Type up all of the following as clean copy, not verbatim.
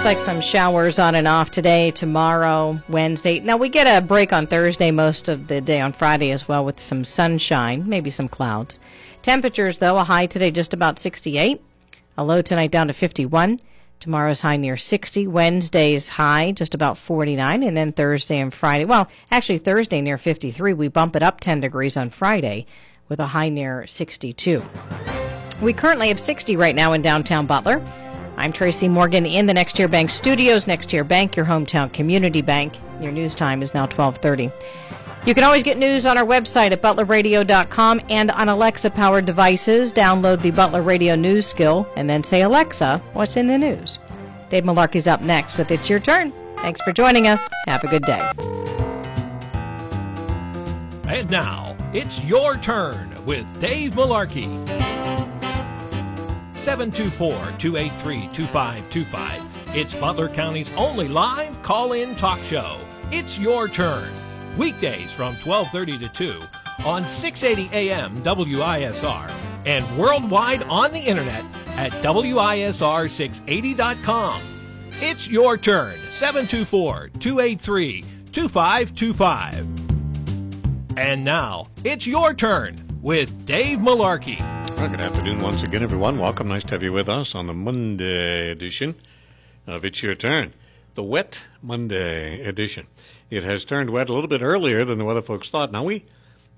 looks like some showers on and off today, tomorrow, Wednesday. Now, we get a break on Thursday, most of the day on Friday as well, with some sunshine, maybe some clouds. Temperatures, though, a high today just about 68. A low tonight down to 51. Tomorrow's high near 60. Wednesday's high just about 49. And then Thursday and Friday, well, actually Thursday near 53. We bump it up 10 degrees on Friday with a high near 62. We currently have 60 right now in downtown Butler. I'm Tracy Morgan in the Next Year Bank studios. Next Year Bank, your hometown community bank. Your news time is now 12:30. You can always get news on our website at butlerradio.com and on Alexa-powered devices. Download the Butler Radio News skill and then say, Alexa, what's in the news? Dave Malarkey's up next with It's Your Turn. Thanks for joining us. Have a good day. And now, it's your turn with Dave Malarkey. 724-283-2525. It's Butler County's only live call-in talk show. It's your turn. Weekdays from 12:30 to 2 on 680 AM WISR and worldwide on the internet at WISR680.com. It's your turn. 724-283-2525. And now, it's your turn with Dave Malarkey. Well, good afternoon once again, everyone. Welcome. Nice to have you with us on the Monday edition of It's Your Turn, the Wet Monday edition. It has turned wet a little bit earlier than the weather folks thought. Now, the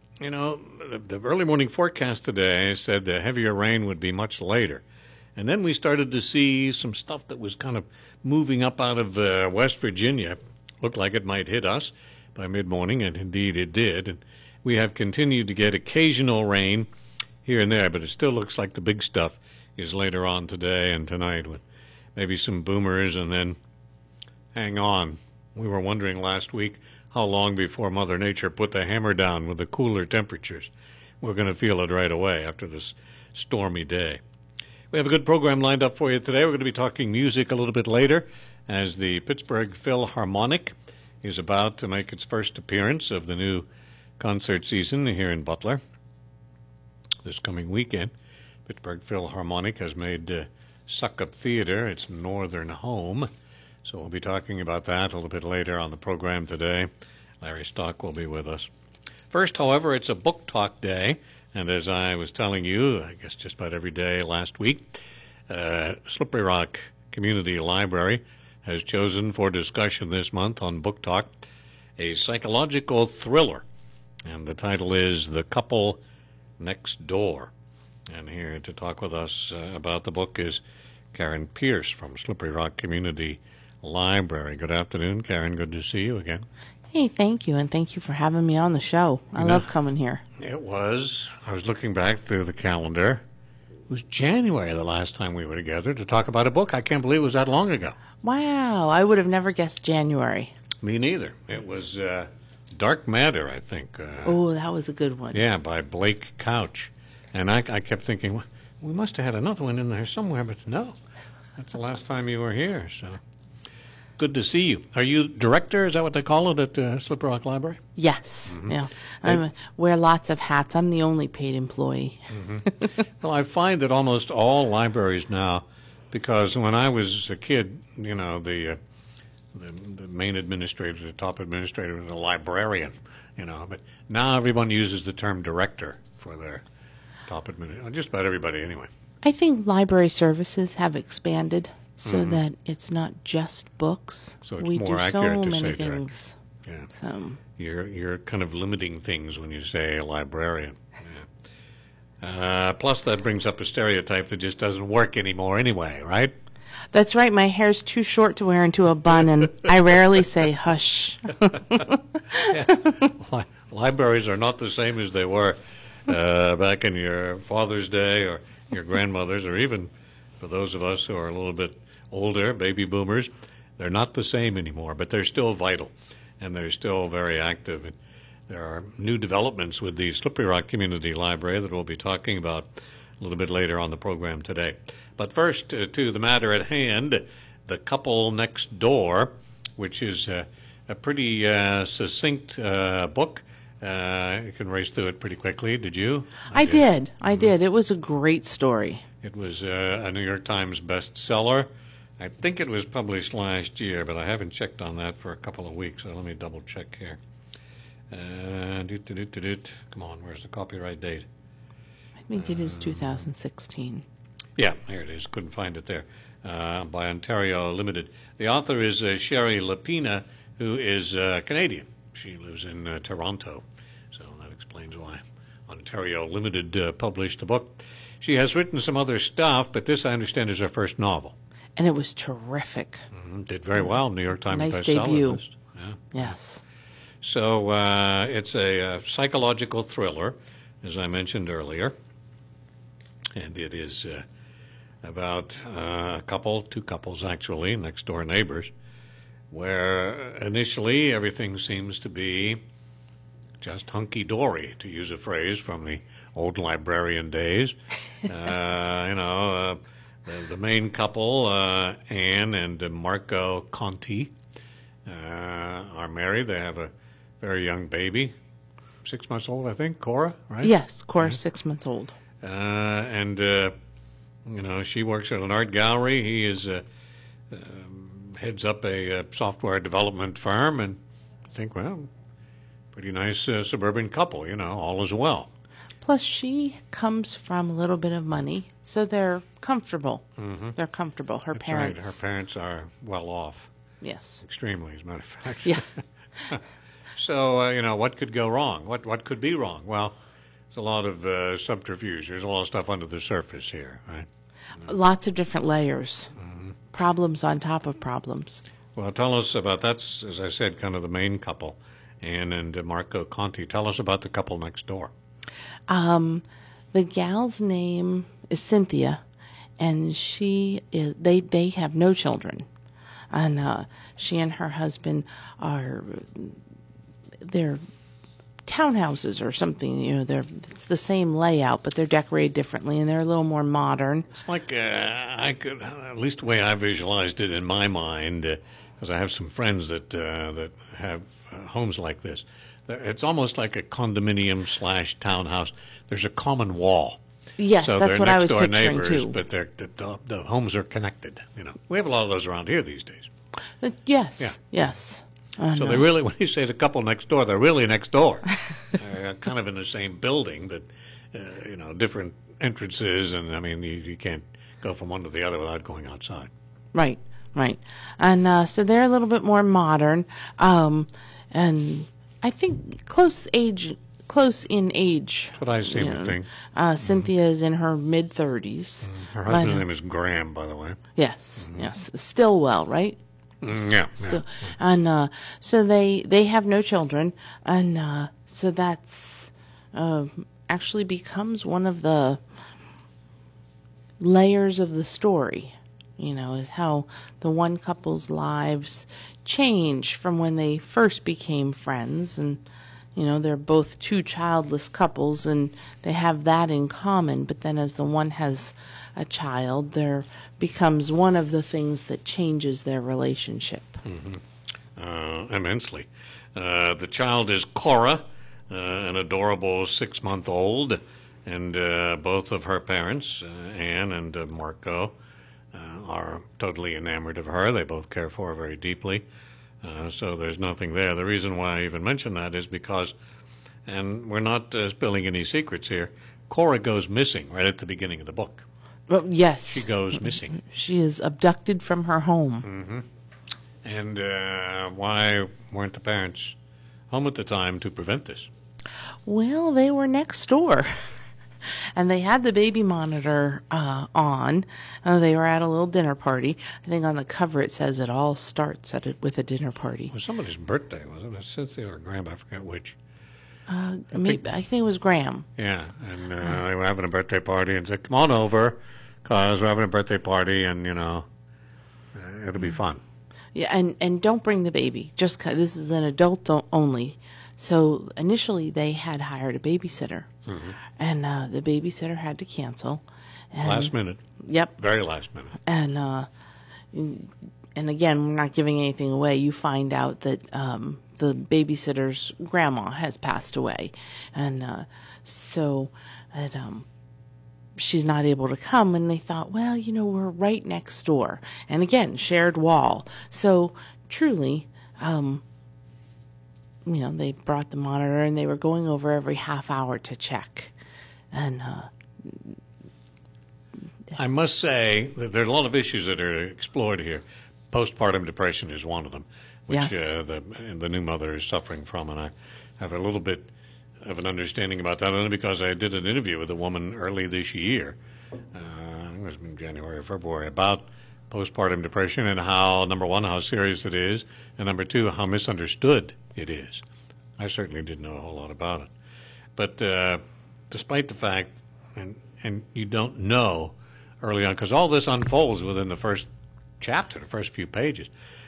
early morning forecast today said the heavier rain would be much later. And then we started to see some stuff that was kind of moving up out of West Virginia. Looked like it might hit us by mid-morning, and indeed it did. And we have continued to get occasional rain here and there, but it still looks like the big stuff is later on today and tonight with maybe some boomers, and then hang on. We were wondering last week how long before Mother Nature put the hammer down with the cooler temperatures. We're going to feel it right away after this stormy day. We have a good program lined up for you today. We're going to be talking music a little bit later as the Pittsburgh Philharmonic is about to make its first appearance of the new concert season here in Butler. This coming weekend, Pittsburgh Philharmonic has made Suck-Up Theater its northern home. So we'll be talking about that a little bit later on the program today. Larry Stock will be with us. First, however, it's a book talk day. And as I was telling you, I guess just about every day last week, Slippery Rock Community Library has chosen for discussion this month on Book Talk a psychological thriller. And the title is The Couple Next Door. And here to talk with us about the book is Karen Pierce from Slippery Rock Community Library. Good afternoon, Karen. Good to see you again. Hey, thank you, and thank you for having me on the show. I love coming here. It was. I was looking back through the calendar. It was January the last time we were together to talk about a book. I can't believe it was that long ago. Wow, I would have never guessed January. Me neither. It was Dark Matter, I think. Oh, that was a good one. Yeah, by Blake Couch. And I kept thinking, well, we must have had another one in there somewhere, but no. That's the last time you were here, so good to see you. Are you director? Is that what they call it at Slippery Rock Library? Yes. Mm-hmm. Yeah. I wear lots of hats. I'm the only paid employee. Mm-hmm. Well, I find that almost all libraries now, because when I was a kid, the main administrator, the top administrator was a librarian, but now everyone uses the term director for their top administrator. Just about everybody anyway. I think library services have expanded so that it's not just books. So it's we more do accurate so to many say things. Yeah. So You're kind of limiting things when you say a librarian. Yeah. Plus, that brings up a stereotype that just doesn't work anymore anyway, right? That's right. My hair's too short to wear into a bun, and I rarely say hush. Libraries are not the same as they were back in your father's day or your grandmother's, or even for those of us who are a little bit older, baby boomers. They're not the same anymore, but they're still vital, and they're still very active. And there are new developments with the Slippery Rock Community Library that we'll be talking about a little bit later on the program today. But first, to the matter at hand, The Couple Next Door, which is a pretty succinct book. You can race through it pretty quickly. Did you? I did. It was a great story. It was a New York Times bestseller. I think it was published last year, but I haven't checked on that for a couple of weeks, so let me double check here. Come on, where's the copyright date? I think it is 2016. Yeah, here it is. Couldn't find it there. By Ontario Limited. The author is Sherry Lapina, who is Canadian. She lives in Toronto, so that explains why Ontario Limited published the book. She has written some other stuff, but this, I understand, is her first novel. And it was terrific. Did very well. New York Times Nice bestseller debut. list. Yeah. Yes. So it's a psychological thriller, as I mentioned earlier, and it is about two couples actually, next door neighbors, where initially everything seems to be just hunky-dory, to use a phrase from the old librarian days. The main couple, Anne and Marco Conti, are married. They have a very young baby, 6 months old, I think, Cora, right? Yes, Cora, 6 months old. She works at an art gallery. He is heads up a software development firm, and I think, well, pretty nice suburban couple, all is well. Plus, she comes from a little bit of money, so they're comfortable. Mm-hmm. They're comfortable. Her That's parents. Right. Her parents are well off. Yes. Extremely, as a matter of fact. Yeah. So, what could go wrong? What could be wrong? Well, there's a lot of subterfuge. There's a lot of stuff under the surface here, right? Lots of different layers. Mm-hmm. Problems on top of problems. Well, tell us about, that's, as I said, kind of the main couple, Anne and Marco Conti. Tell us about the couple next door. The gal's name is Cynthia, and they have no children. And she and her husband they're townhouses or something. It's the same layout, but they're decorated differently, and they're a little more modern. It's like at least the way I visualized it in my mind, because I have some friends that have homes like this. It's almost like a condominium / townhouse. There's a common wall. Yes, so that's what I was picturing neighbors, too. But the homes are connected. We have a lot of those around here these days. Yes, yeah. Yes. So they really, when you say the couple next door, they're really next door. They're kind of in the same building, but different entrances, and I mean you can't go from one to the other without going outside. Right. And so they're a little bit more modern, and I think close in age. That's what I seem to think. Cynthia is in her mid-30s. Her husband's name is Graham, by the way. Yes, yes. Stillwell, right? Yeah. And so they have no children, and so that's actually becomes one of the layers of the story. Is how the one couple's lives change from when they first became friends, and they're both two childless couples, and they have that in common. But then as the one has a child, there becomes one of the things that changes their relationship. Mm-hmm. Immensely. The child is Cora, an adorable 6-month-old, and both of her parents, Anne and Marco, are totally enamored of her. They both care for her very deeply. So there's nothing there. The reason why I even mention that is because, and we're not spilling any secrets here, Cora goes missing right at the beginning of the book. Well, yes. She goes missing. She is abducted from her home. Mm-hmm. And why weren't the parents home at the time to prevent this? Well, they were next door. And they had the baby monitor on. They were at a little dinner party. I think on the cover it says it all starts with a dinner party. It was somebody's birthday, wasn't it? Cynthia or Graham, I forget which. I think it was Graham. Yeah, and they were having a birthday party and said, come on over, because we're having a birthday party and, it'll be fun. Yeah, and don't bring the baby. Just this is an adult only. So initially they had hired a babysitter, and the babysitter had to cancel. And, last minute. Yep. Very last minute. And again, we're not giving anything away. You find out that the babysitter's grandma has passed away, and so she's not able to come. And they thought, well, we're right next door. And again, shared wall. So truly, they brought the monitor and they were going over every half hour to check. And I must say that there are a lot of issues that are explored here. Postpartum depression is one of them, which Yes. the new mother is suffering from, and I have a little bit of an understanding about that, only because I did an interview with a woman early this year, I think it was in January or February, about postpartum depression and how, number one, how serious it is, and number two, how misunderstood it is. I certainly didn't know a whole lot about it. But despite the fact, and you don't know early on, because all this unfolds within the first chapter, the first few pages,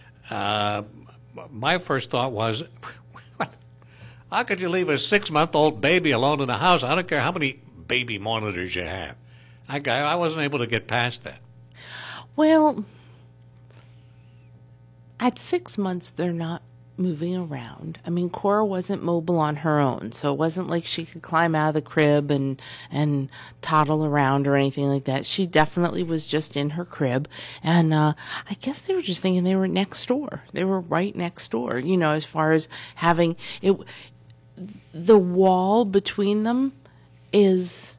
my first thought was, how could you leave a 6-month-old baby alone in the house? I don't care how many baby monitors you have. I wasn't able to get past that. well, at 6 months, they're not moving around. I mean, Cora wasn't mobile on her own, so it wasn't like she could climb out of the crib and toddle around or anything like that. She definitely was just in her crib, and I guess they were just thinking they were next door. They were right next door, as far as having it. The wall between them is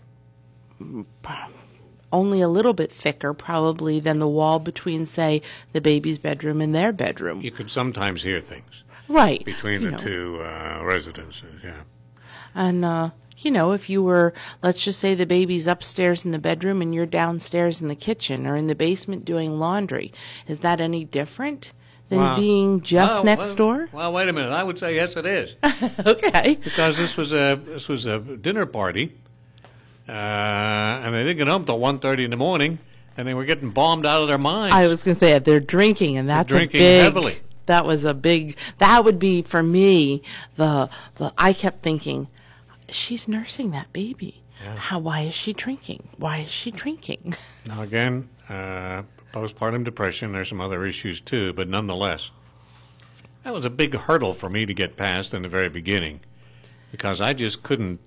only a little bit thicker probably than the wall between, say, the baby's bedroom and their bedroom. You could sometimes hear things Right. between the two residences, yeah. And, if you were, let's just say the baby's upstairs in the bedroom and you're downstairs in the kitchen or in the basement doing laundry, is that any different than Well, being just next door? Well, wait a minute. I would say yes, it is. Okay. Because this was a dinner party, and they didn't get home till 1:30 in the morning, and they were getting bombed out of their minds. I was going to say they're drinking, and that's drinking a big. heavily. That was a big. That would be for me. I kept thinking, she's nursing that baby. Yeah. Why is she drinking? Why is she drinking? Now again, postpartum depression. There's some other issues too, but nonetheless, that was a big hurdle for me to get past in the very beginning, because I just couldn't.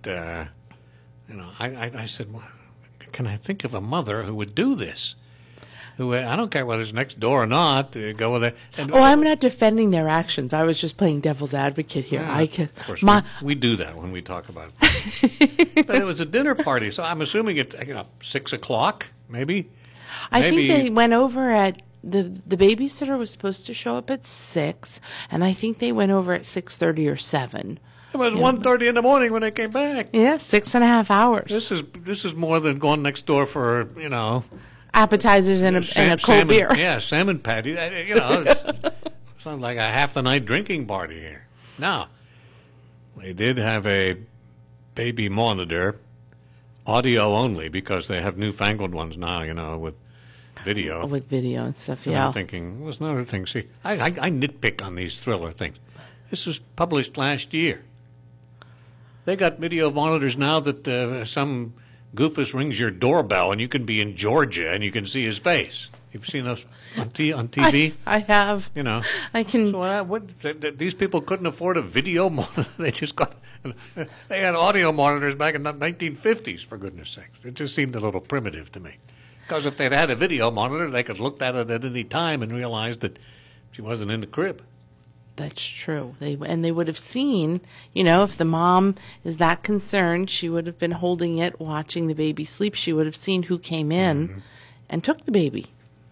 I said, well, can I think of a mother who would do this? Who I don't care whether it's next door or not. Go with it. And, Oh, I'm not defending their actions. I was just playing devil's advocate here. Yeah, I could. of course, My, we do that when we talk about it. But it was a dinner party, so I'm assuming it's 6 o'clock, maybe. I Maybe- think they went over at the babysitter was supposed to show up at 6, and I think they went over at 6:30 or 7. It was 1:30 in the morning when they came back. Yeah, 6.5 hours. This is more than going next door for Appetizers and a cold salmon, beer. Yeah, salmon patty. It's sounds like a half the night drinking party here. Now, they did have a baby monitor, audio only, because they have newfangled ones now, with video. With video and stuff, And yeah. I'm thinking, what's another thing? See, I nitpick on these thriller things. This was published last year. They got video monitors now that some goofus rings your doorbell and you can be in Georgia and you can see his face. You've seen those on TV? I have. I can. So these people couldn't afford a video monitor. They just they had audio monitors back in the 1950s, for goodness sakes. It just seemed a little primitive to me. Because if they'd had a video monitor, they could look at it at any time and realize that she wasn't in the crib. That's true. They would have seen, if the mom is that concerned, she would have been holding it, watching the baby sleep. She would have seen who came in and took the baby.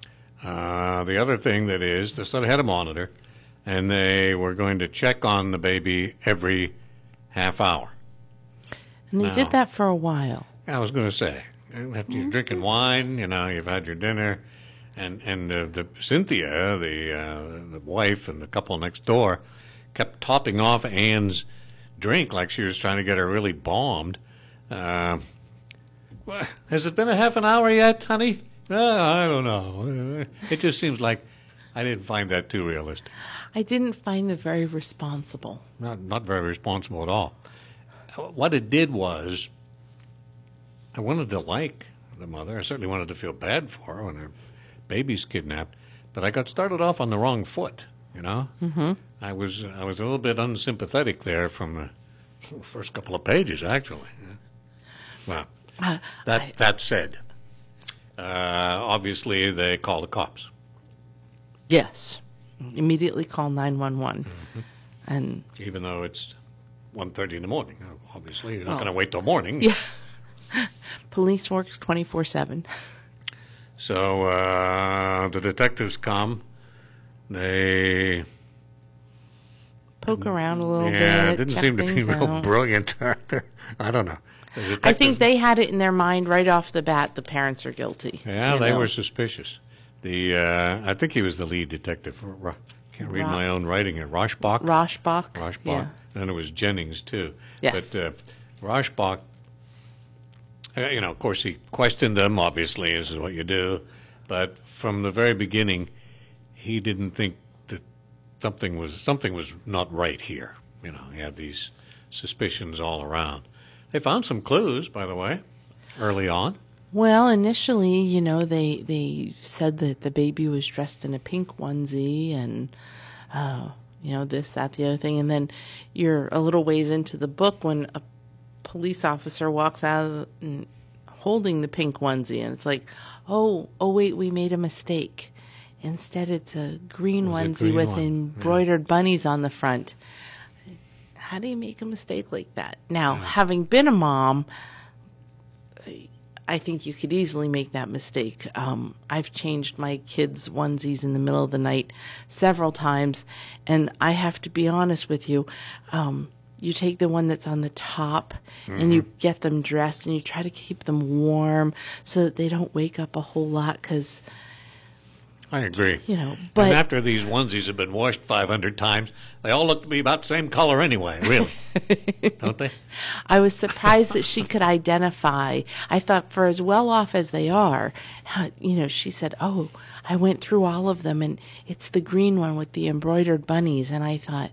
The other thing so they had a monitor, and they were going to check on the baby every half hour. And they did that for a while. I was going to say, after you're drinking wine, you've had your dinner, and Cynthia, the wife and the couple next door, kept topping off Anne's drink like she was trying to get her really bombed. Has it been a half an hour yet, honey? I don't know. It just seems like I didn't find that too realistic. I didn't find them very responsible. Not very responsible at all. What it did was, I wanted to like the mother. I certainly wanted to feel bad for her when her baby's kidnapped. But I got started off on the wrong foot. Mm-hmm. I was a little bit unsympathetic there from the first couple of pages, actually. Well, That said, obviously they call the cops. Yes. Immediately call 911. Mm-hmm. And Even though it's 1:30 in the morning. Obviously, you're not going to wait till morning. yeah. Police works 24/7. So the detectives come. They Poke around a little yeah, bit. it didn't check seem to be things real out. brilliant. I don't know. The I think detectives- they had it in their mind right off the bat. The parents are guilty. Yeah, you they know. were suspicious. I think he was the lead detective. Can't read my own writing here. Roshbach. Roshbach. Yeah. Then it was Jennings too. Yes. But Roshbach, of course, he questioned them. Obviously, this is what you do. But from the very beginning, he didn't think that something was not right here. He had these suspicions all around. They found some clues, by the way, early on. Well, initially, they said that the baby was dressed in a pink onesie and, this, that, the other thing. And then you're a little ways into the book when a police officer walks out holding the pink onesie. And it's like, oh, wait, we made a mistake. Instead, it's a green onesie green with one. embroidered bunnies on the front. How do you make a mistake like that? Now, having been a mom, I think you could easily make that mistake. I've changed my kids' onesies in the middle of the night several times, and I have to be honest with you. You take the one that's on the top, and you get them dressed, and you try to keep them warm so that they don't wake up a whole lot, because I agree. but and after these onesies have been washed 500 times, they all look to be about the same color anyway, really. Don't they? I was surprised that she could identify. I thought, for as well off as they are, she said, oh, I went through all of them, and it's the green one with the embroidered bunnies. And I thought,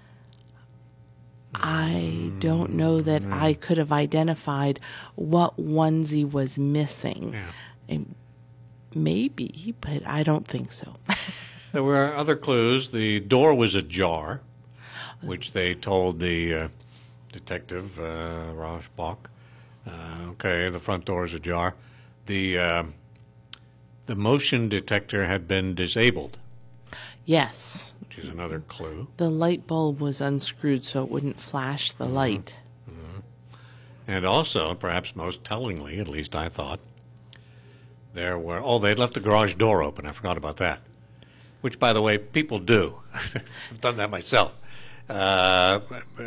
I don't know that I could have identified what onesie was missing. Yeah. And maybe, but I don't think so. There were other clues. The door was ajar, which they told the detective, Roshbach. Okay, the front door is ajar. The motion detector had been disabled, Yes. which is another clue. The light bulb was unscrewed so it wouldn't flash the light. And also, perhaps most tellingly, at least I thought, they'd left the garage door open. I forgot about that. Which, by the way, people do. I've done that myself. But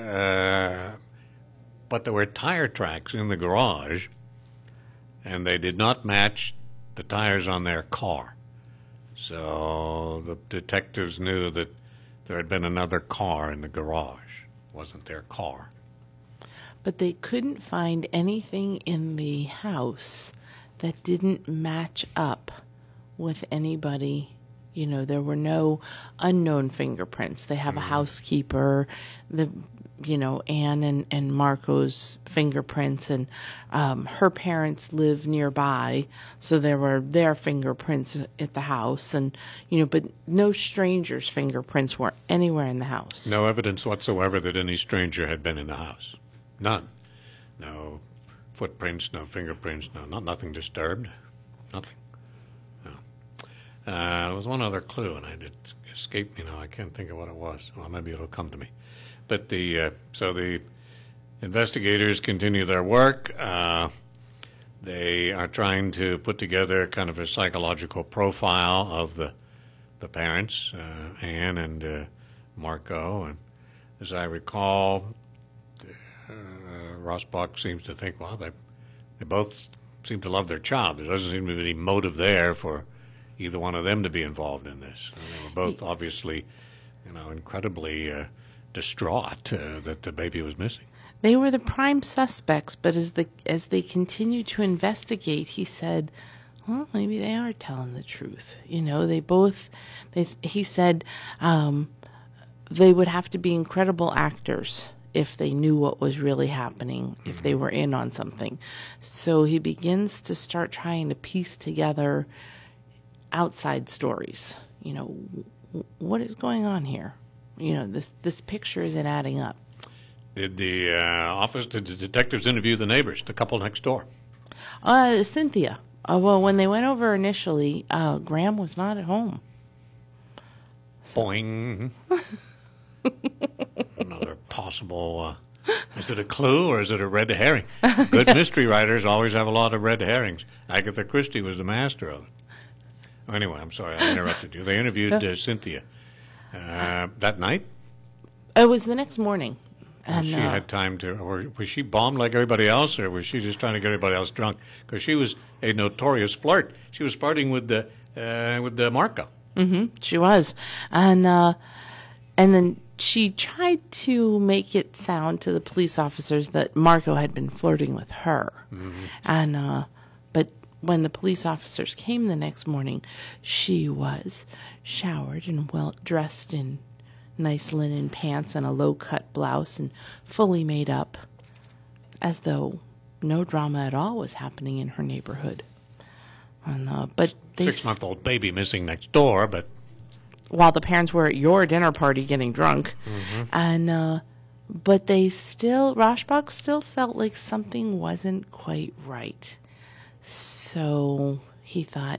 there were tire tracks in the garage, and they did not match the tires on their car. So the detectives knew that there had been another car in the garage. It wasn't their car. But they couldn't find anything in the house that didn't match up with anybody. There were no unknown fingerprints. They have a housekeeper, Anne and Marco's fingerprints, and her parents live nearby, so there were their fingerprints at the house, and but no strangers' fingerprints were anywhere in the house. No evidence whatsoever that any stranger had been in the house. None. No footprints, no fingerprints, nothing disturbed. Nothing. No. There was one other clue, and it escaped me now. I can't think of what it was. Well, maybe it'll come to me. But so the investigators continue their work. They are trying to put together kind of a psychological profile of the parents, Anne and Marco. And as I recall, Roshbach seems to think, well, they both seem to love their child. There doesn't seem to be any motive there for either one of them to be involved in this. And they were both obviously, incredibly distraught that the baby was missing. They were the prime suspects, but as they continued to investigate, he said, well, maybe they are telling the truth. He said they would have to be incredible actors if they knew what was really happening, if they were in on something. So he begins to start trying to piece together outside stories. What is going on here? This picture isn't adding up. Did the detectives interview the neighbors, the couple next door? Cynthia. Well, when they went over initially, Graham was not at home. Boing. Another possible... is it a clue or is it a red herring? Good mystery writers always have a lot of red herrings. Agatha Christie was the master of it. Anyway, I'm sorry, I interrupted you. They interviewed Cynthia that night. It was the next morning. And she had time to, or was she bombed like everybody else, or was she just trying to get everybody else drunk? Because she was a notorious flirt. She was flirting with the Marco. Mm-hmm, she was, and then she tried to make it sound to the police officers that Marco had been flirting with her, and but when the police officers came the next morning, she was showered and well dressed in nice linen pants and a low-cut blouse and fully made up, as though no drama at all was happening in her neighborhood. And, but they 6-month-old baby missing next door, but while the parents were at your dinner party getting drunk, and but they still, Rashbach still felt like something wasn't quite right. So he thought,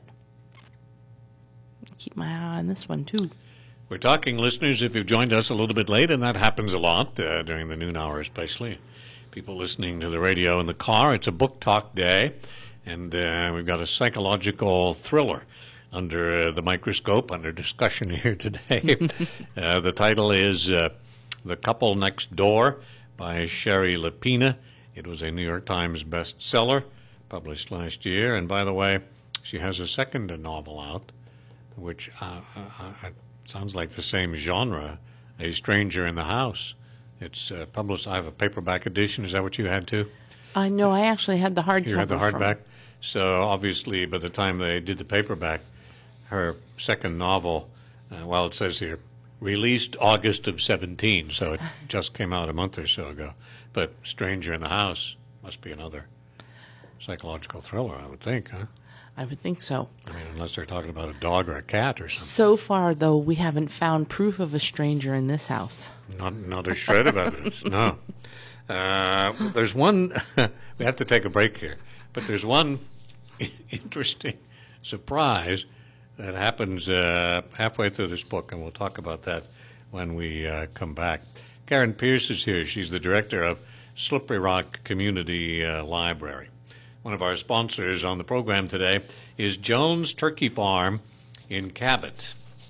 keep my eye on this one too. we're talking, listeners, if you've joined us a little bit late, and that happens a lot during the noon hour especially. People listening to the radio in the car. It's a book talk day, and we've got a psychological thriller under the microscope, under discussion here today. The title is The Couple Next Door by Shari Lapena. It was a New York Times bestseller, published last year. And by the way, she has a second novel out, which sounds like the same genre, A Stranger in the House. It's published. I have a paperback edition. Is that what you had too? No, I actually had the hardcover. You had the hardback? So obviously by the time they did the paperback, her second novel, well, it says here, released August of 17, so it just came out a month or so ago. But Stranger in the House must be another psychological thriller, I would think, huh? I would think so. I mean, unless they're talking about a dog or a cat or something. So far, though, we haven't found proof of a stranger in this house. Not a shred of evidence, no. There's one, we have to take a break here, but there's one interesting surprise that happens halfway through this book, and we'll talk about that when we come back. Karen Pierce is here. She's the director of Slippery Rock Community Library. One of our sponsors on the program today is Jones Turkey Farm in Cabot.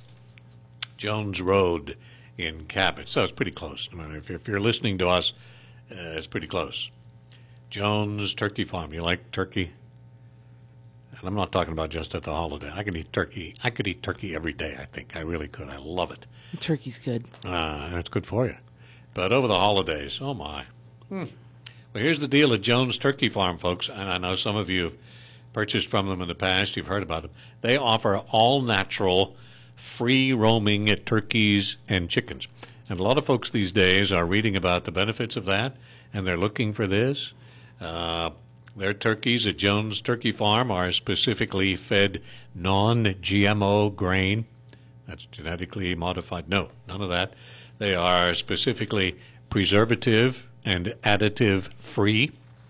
Jones Road in Cabot. So it's pretty close. I mean, if you're listening to us, it's pretty close. Jones Turkey Farm. You like turkey? And I'm not talking about just at the holiday. I could eat turkey. I could eat turkey every day, I think. I really could. I love it. Turkey's good. And it's good for you. But over the holidays, oh my. Well, here's the deal at Jones Turkey Farm, folks, and I know some of you have purchased from them in the past. You've heard about them. They offer all-natural, free-roaming turkeys and chickens. And a lot of folks these days are reading about the benefits of that, and they're looking for this. Their turkeys at Jones Turkey Farm are specifically fed non-GMO grain. That's genetically modified. No, none of that. They are specifically preservative and additive free,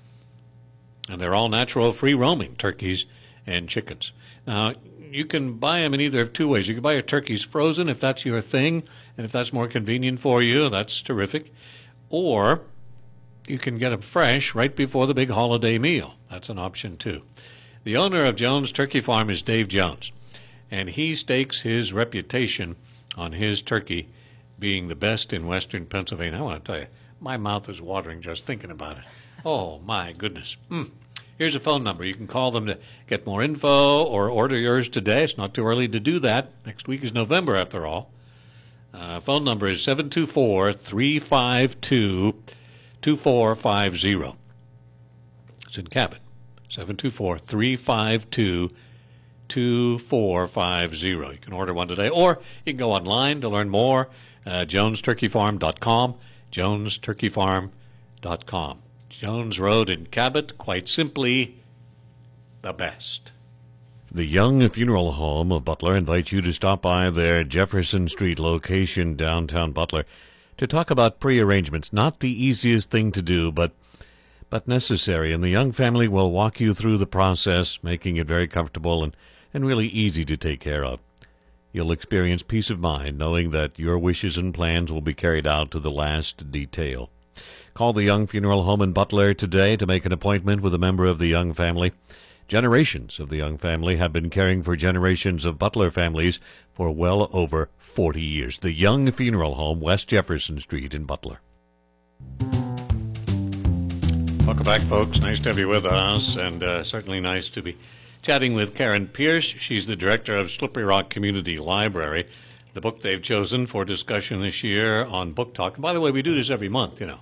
and they're all natural free roaming turkeys and chickens. Now, you can buy them in either of two ways. You can buy your turkeys frozen if that's your thing, and if that's more convenient for you, that's terrific. Or you can get them fresh right before the big holiday meal. That's an option too. The owner of Jones Turkey Farm is Dave Jones, and he stakes his reputation on his turkey being the best in western Pennsylvania. I want to tell you, my mouth is watering just thinking about it. Oh, my goodness. Here's a phone number. You can call them to get more info or order yours today. It's not too early to do that. Next week is November, after all. Phone number is 724-352-2450. It's in Cabot. 724-352-2450. You can order one today, or you can go online to learn more. JonesTurkeyFarm.com. JonesTurkeyFarm.com. Jones Road in Cabot, quite simply, the best. The Young Funeral Home of Butler invites you to stop by their Jefferson Street location downtown Butler to talk about pre-arrangements. Not the easiest thing to do, but but necessary, and the Young family will walk you through the process, making it very comfortable and really easy to take care of. You'll experience peace of mind knowing that your wishes and plans will be carried out to the last detail. Call the Young Funeral Home in Butler today to make an appointment with a member of the Young family. Generations of the Young family have been caring for generations of Butler families for well over 40 years. The Young Funeral Home, West Jefferson Street in Butler. Welcome back, folks. Nice to have you with us, and certainly nice to be chatting with Karen Pierce. She's the director of Slippery Rock Community Library. The book they've chosen for discussion this year on Book Talk. And by the way, we do this every month, you know.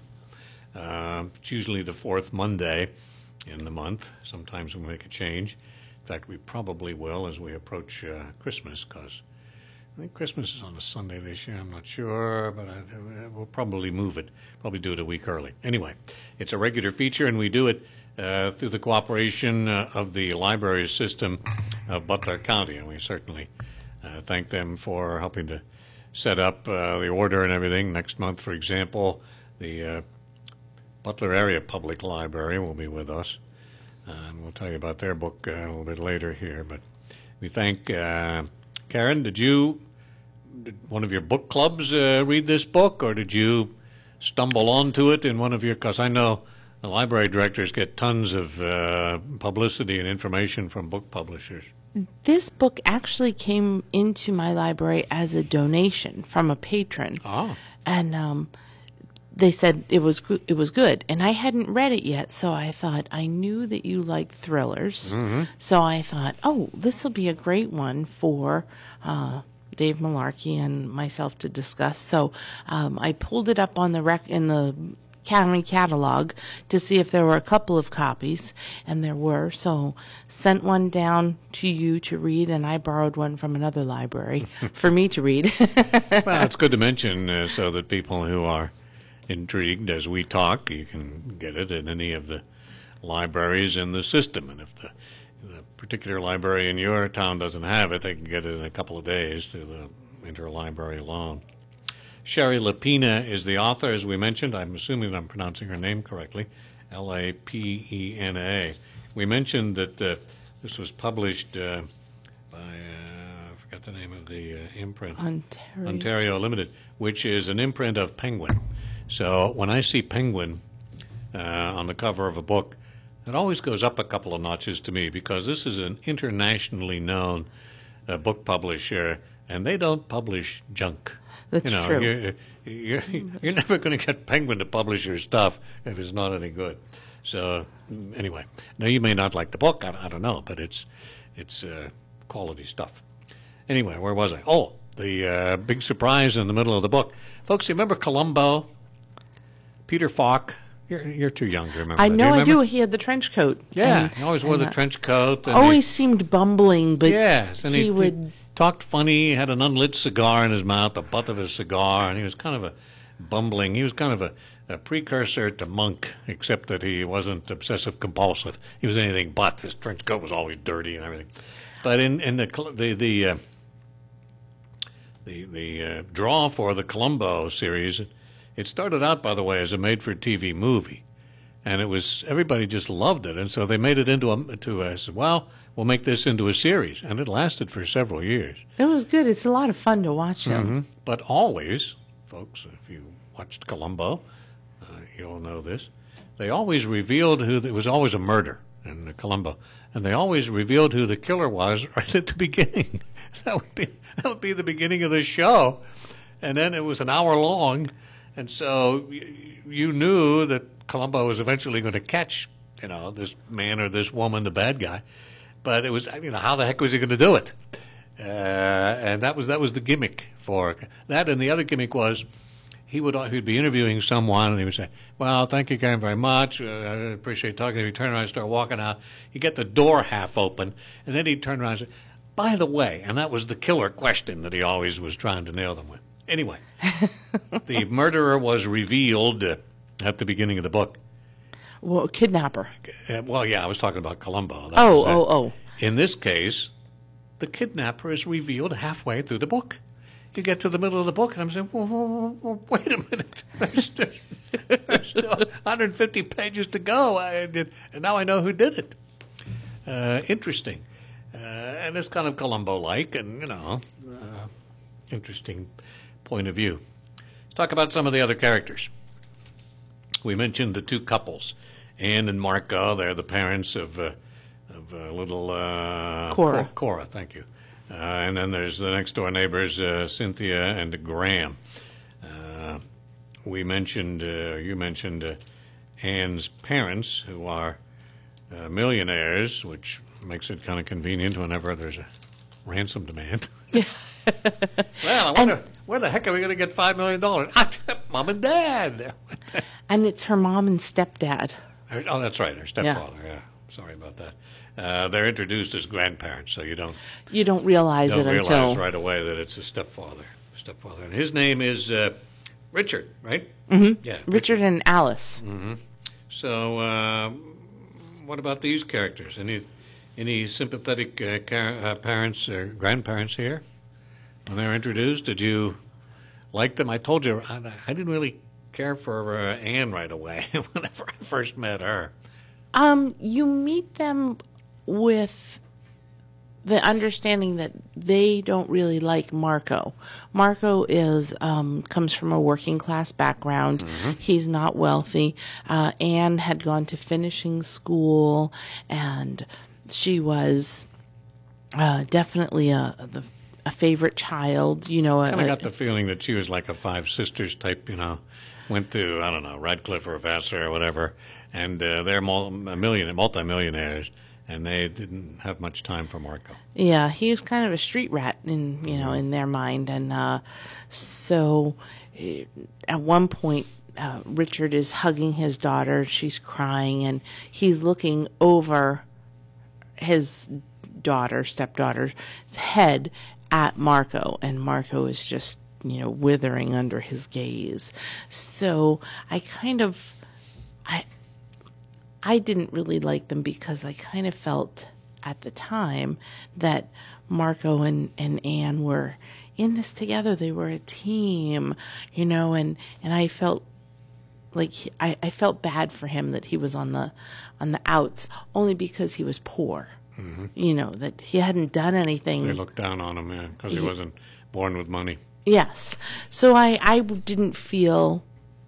It's usually the fourth Monday in the month. Sometimes we make a change. In fact, we probably will as we approach Christmas, because I think Christmas is on a Sunday this year. I'm not sure, but we'll probably move it, probably do it a week early. Anyway, it's a regular feature, and we do it through the cooperation of the library system of Butler County, and we certainly thank them for helping to set up the order and everything. Next month, for example, the Butler Area Public Library will be with us, and we'll tell you about their book a little bit later here. But we thank Karen. Did one of your book clubs read this book, or did you stumble onto it in one of your? Because I know the library directors get tons of publicity and information from book publishers. This book actually came into my library as a donation from a patron. Oh. And they said it was good, and I hadn't read it yet, so I thought, I knew that you liked thrillers, so I thought, oh, this will be a great one for Dave Malarkey and myself to discuss. So I pulled it up on the in the county catalog to see if there were a couple of copies, and there were, so sent one down to you to read, and I borrowed one from another library for me to read. Well, it's good to mention so that people who are intrigued as we talk, you can get it in any of the libraries in the system, and if the particular library in your town doesn't have it, they can get it in a couple of days through the interlibrary loan. Sherry Lapena is the author, as we mentioned. I'm assuming I'm pronouncing her name correctly, Lapena. We mentioned that this was published by, I forgot the name of the imprint. Ontario Limited, which is an imprint of Penguin. So when I see Penguin on the cover of a book, it always goes up a couple of notches to me, because this is an internationally known book publisher, and they don't publish junk. That's true. You're never going to get Penguin to publish your stuff if it's not any good. So anyway, now you may not like the book. I don't know, but it's quality stuff. Anyway, where was I? Oh, the big surprise in the middle of the book, folks. You remember Columbo? Peter Falk. You're too young to remember. I know, I do. He had the trench coat. Yeah, he always wore the trench coat. And always seemed bumbling, but yes, and he would. Talked funny, he had an unlit cigar in his mouth, the butt of his cigar, and he was kind of a bumbling. He was kind of a precursor to Monk, except that he wasn't obsessive-compulsive. He was anything but. His trench coat was always dirty and everything. But in the draw for the Columbo series, it started out, by the way, as a made-for-TV movie, and it was everybody just loved it, and so they made it into we'll make this into a series, and it lasted for several years. It was good. It's a lot of fun to watch them. Mm-hmm. But always, folks, if you watched Columbo, you'll know this. They always revealed it was always a murder in Columbo, and they always revealed who the killer was right at the beginning. That would be the beginning of the show, and then it was an hour long, and so you knew that Columbo was eventually going to catch, this man or this woman, the bad guy. But it was, how the heck was he going to do it? And that was the gimmick for that. And the other gimmick was he'd be interviewing someone, and he would say, "Well, thank you, Karen, very much. I appreciate talking to you." He'd turn around and start walking out. He'd get the door half open, and then he'd turn around and say, "By the way," and that was the killer question that he always was trying to nail them with. Anyway, the murderer was revealed at the beginning of the book. Well, kidnapper. Well, yeah, I was talking about Columbo. Oh. In this case, the kidnapper is revealed halfway through the book. you get to the middle of the book, and I'm saying, whoa, wait a minute. There's still 150 pages to go. And now I know who did it. Interesting. And it's kind of Columbo-like, and, interesting point of view. Let's talk about some of the other characters. We mentioned the two couples, Anne and Marco. They're the parents of little Cora. Cora, thank you. And then there's the next door neighbors, Cynthia and Graham. You mentioned Anne's parents, who are millionaires, which makes it kind of convenient whenever there's a ransom demand. Yeah. Well, I wonder, where the heck are we going to get $5 million? Mom and Dad. And it's her mom and stepdad. Oh, that's right, her stepfather. Yeah. Sorry about that. They're introduced as grandparents, so you don't realize until right away that it's a stepfather. And his name is Richard, right? Mm-hmm. Yeah, Richard and Alice. Mm-hmm. So, what about these characters? Any sympathetic parents or grandparents here when they were introduced? Did you like them? I told you I didn't really care for Anne right away whenever I first met her. You meet them with the understanding that they don't really like Marco. Marco comes from a working class background. Mm-hmm. He's not wealthy. Anne had gone to finishing school, and she was definitely a favorite child. I got the feeling that she was like a Five Sisters type. Went to Radcliffe or Vassar or whatever, and they're multimillionaires. And they didn't have much time for Marco. Yeah, he was kind of a street rat in their mind, and so at one point, Richard is hugging his daughter. She's crying, and he's looking over his stepdaughter's head at Marco, and Marco is just withering under his gaze. So I didn't really like them because I kind of felt at the time that Marco and Anne were in this together. They were a team, and I felt like I felt bad for him that he was on the outs, only because he was poor. Mm-hmm. That he hadn't done anything. They looked down on him, because he wasn't born with money. Yes. So I didn't feel...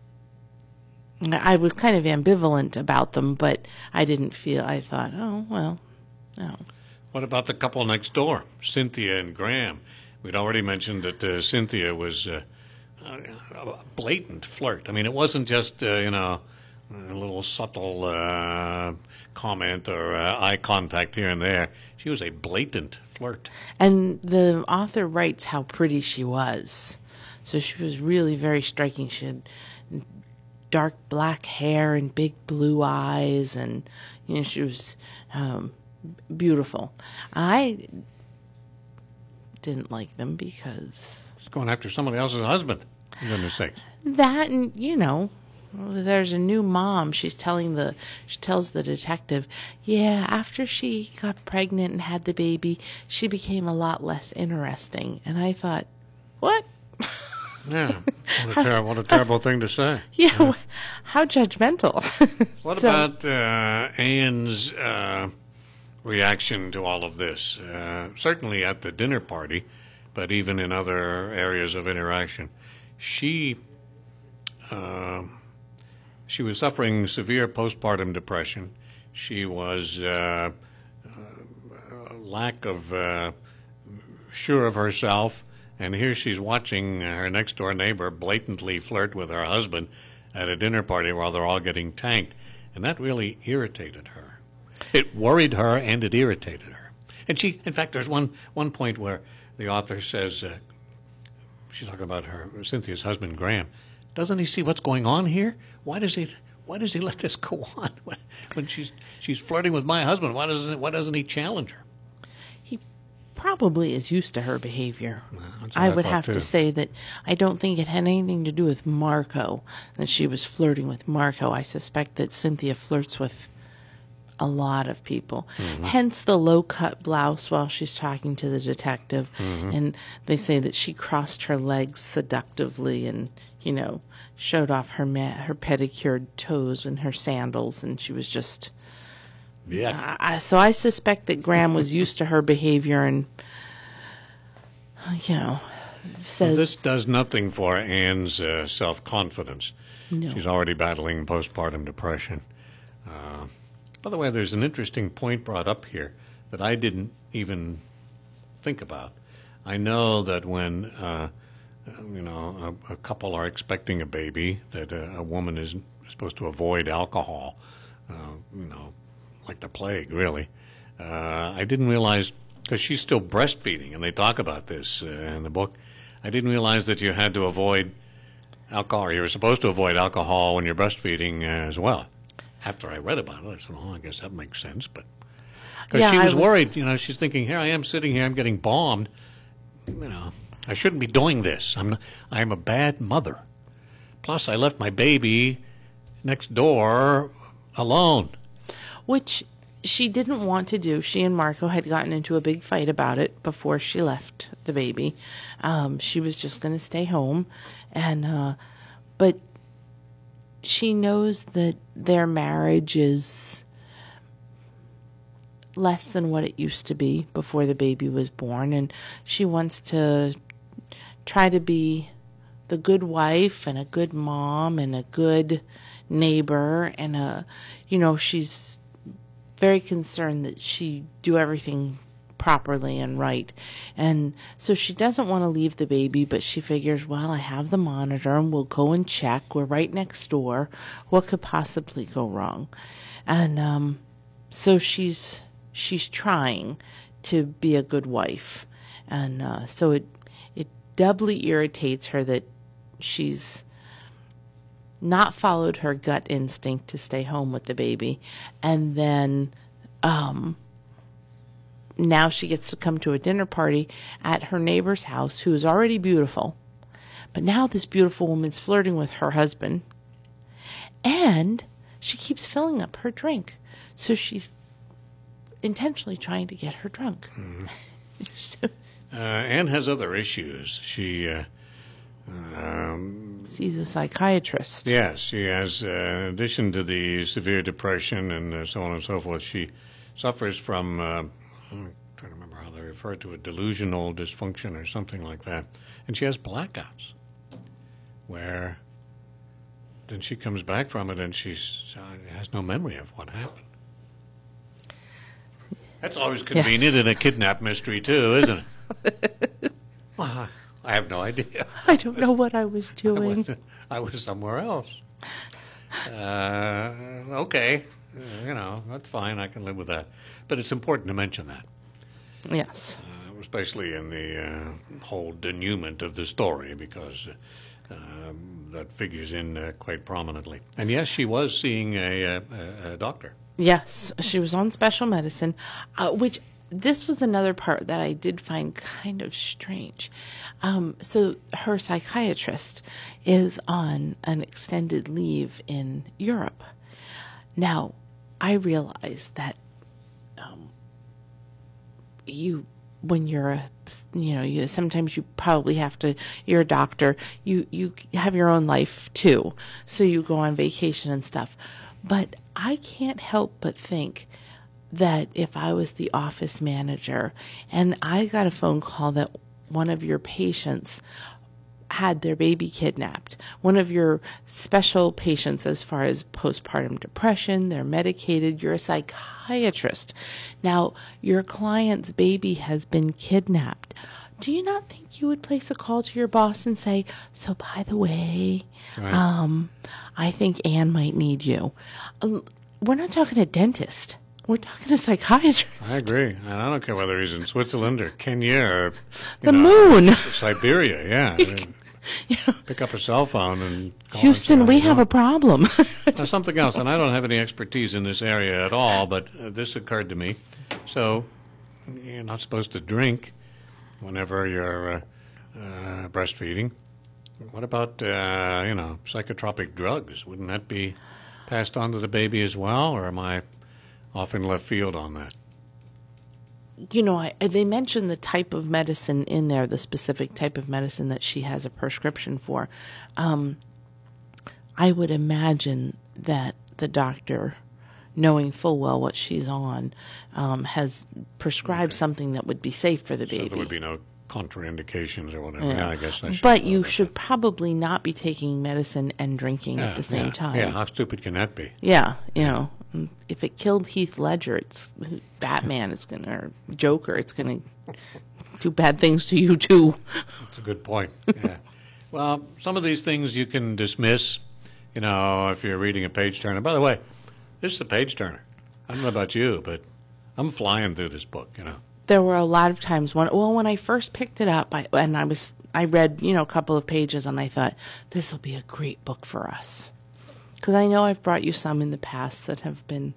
I was kind of ambivalent about them, but I thought, oh, well, no. What about the couple next door, Cynthia and Graham? We'd already mentioned that Cynthia was a blatant flirt. I mean, it wasn't just, a little subtle comment or eye contact here and there. She was a blatant flirt. And the author writes how pretty she was. So she was really very striking. She had dark black hair and big blue eyes, and she was beautiful. I didn't like them because she's going after somebody else's husband, for goodness sake. That, and there's a new mom. She tells the detective, after she got pregnant and had the baby, she became a lot less interesting. And I thought, what? Yeah, what a terrible thing to say. Yeah. How judgmental. What about Anne's reaction to all of this? Certainly at the dinner party, but even in other areas of interaction. She was suffering severe postpartum depression. She was lack of sure of herself. And here she's watching her next-door neighbor blatantly flirt with her husband at a dinner party while they're all getting tanked. And that really irritated her. It worried her and it irritated her. And in fact, there's one point where the author says, she's talking about Cynthia's husband, Graham. Doesn't he see what's going on here? Why does he let this go on? When she's flirting with my husband, why doesn't he challenge her? Probably is used to her behavior. I would have to say that I don't think it had anything to do with Marco, that she was flirting with Marco. I suspect that Cynthia flirts with a lot of people. Hence the low-cut blouse while she's talking to the detective. And they say that she crossed her legs seductively and, showed off her her pedicured toes and her sandals, and she was just... Yeah. So I suspect that Graham was used to her behavior and, says... This does nothing for Anne's self-confidence. No. She's already battling postpartum depression. By the way, there's an interesting point brought up here that I didn't even think about. I know that when, a couple are expecting a baby, that a woman is supposed to avoid alcohol, like the plague, really. I didn't realize, because she's still breastfeeding, and they talk about this in the book, I didn't realize that you had to avoid alcohol, or you were supposed to avoid alcohol when you're breastfeeding as well. After I read about it, I said, I guess that makes sense. But because she was worried, she's thinking, here I am sitting here, I'm getting bombed. I shouldn't be doing this. I'm a bad mother. Plus, I left my baby next door alone. Which she didn't want to do. She and Marco had gotten into a big fight about it before she left the baby. She was just going to stay home, but she knows that their marriage is less than what it used to be before the baby was born, and she wants to try to be the good wife and a good mom and a good neighbor, and she's very concerned that she do everything properly and right. And so she doesn't want to leave the baby, but she figures, well, I have the monitor and we'll go and check. We're right next door. What could possibly go wrong? And so she's trying to be a good wife. And so it doubly irritates her that she's not followed her gut instinct to stay home with the baby, and then now she gets to come to a dinner party at her neighbor's house, who is already beautiful, but now this beautiful woman's flirting with her husband, and she keeps filling up her drink, so she's intentionally trying to get her drunk. Anne has other issues. She sees a psychiatrist. Yes, she has, in addition to the severe depression and so on and so forth, she suffers from, I'm trying to remember how they refer to it, delusional dysfunction or something like that. And she has blackouts where then she comes back from it and she has no memory of what happened. That's always convenient in a kidnap mystery, too, isn't it? Well, I have no idea. I don't know what I was doing. I was somewhere else. Okay. That's fine. I can live with that. But it's important to mention that. Yes. Especially in the whole denouement of the story, because that figures in quite prominently. And yes, she was seeing a doctor. Yes, she was on special medicine, which this was another part that I did find kind of strange. So her psychiatrist is on an extended leave in Europe. Now, I realize that when you're sometimes you probably have to, you're a doctor, you have your own life too, so you go on vacation and stuff. But I can't help but think that if I was the office manager and I got a phone call that one of your patients had their baby kidnapped, one of your special patients as far as postpartum depression, they're medicated, you're a psychiatrist. Now, your client's baby has been kidnapped. Do you not think you would place a call to your boss and say, so by the way, right, I think Anne might need you? We're not talking a dentist. We're talking a psychiatrist. I agree. And I don't care whether he's in Switzerland or Kenya or the moon, Siberia. Yeah. Pick up a cell phone and call Houston, we have a problem. Now, something else, and I don't have any expertise in this area at all, but this occurred to me. So you're not supposed to drink whenever you're breastfeeding. What about, psychotropic drugs? Wouldn't that be passed on to the baby as well, or am I off in left field on that. You know, they mentioned the type of medicine in there, the specific type of medicine that she has a prescription for. I would imagine that the doctor, knowing full well what she's on, has prescribed something that would be safe for the baby. So there would be no contraindications or whatever. Yeah, I guess I should. But you should probably not be taking medicine and drinking at the same time. Yeah, how stupid can that be? Yeah, you know, if it killed Heath Ledger, it's Batman is going to, or Joker, it's going to do bad things to you too. That's a good point. Yeah. Well, some of these things you can dismiss, you know, if you're reading a page turner. By the way, this is a page turner. I don't know about you, but I'm flying through this book, you know. There were a lot of times when I first picked it up, I read, you know, a couple of pages and I thought, this will be a great book for us. Because I know I've brought you some in the past that have been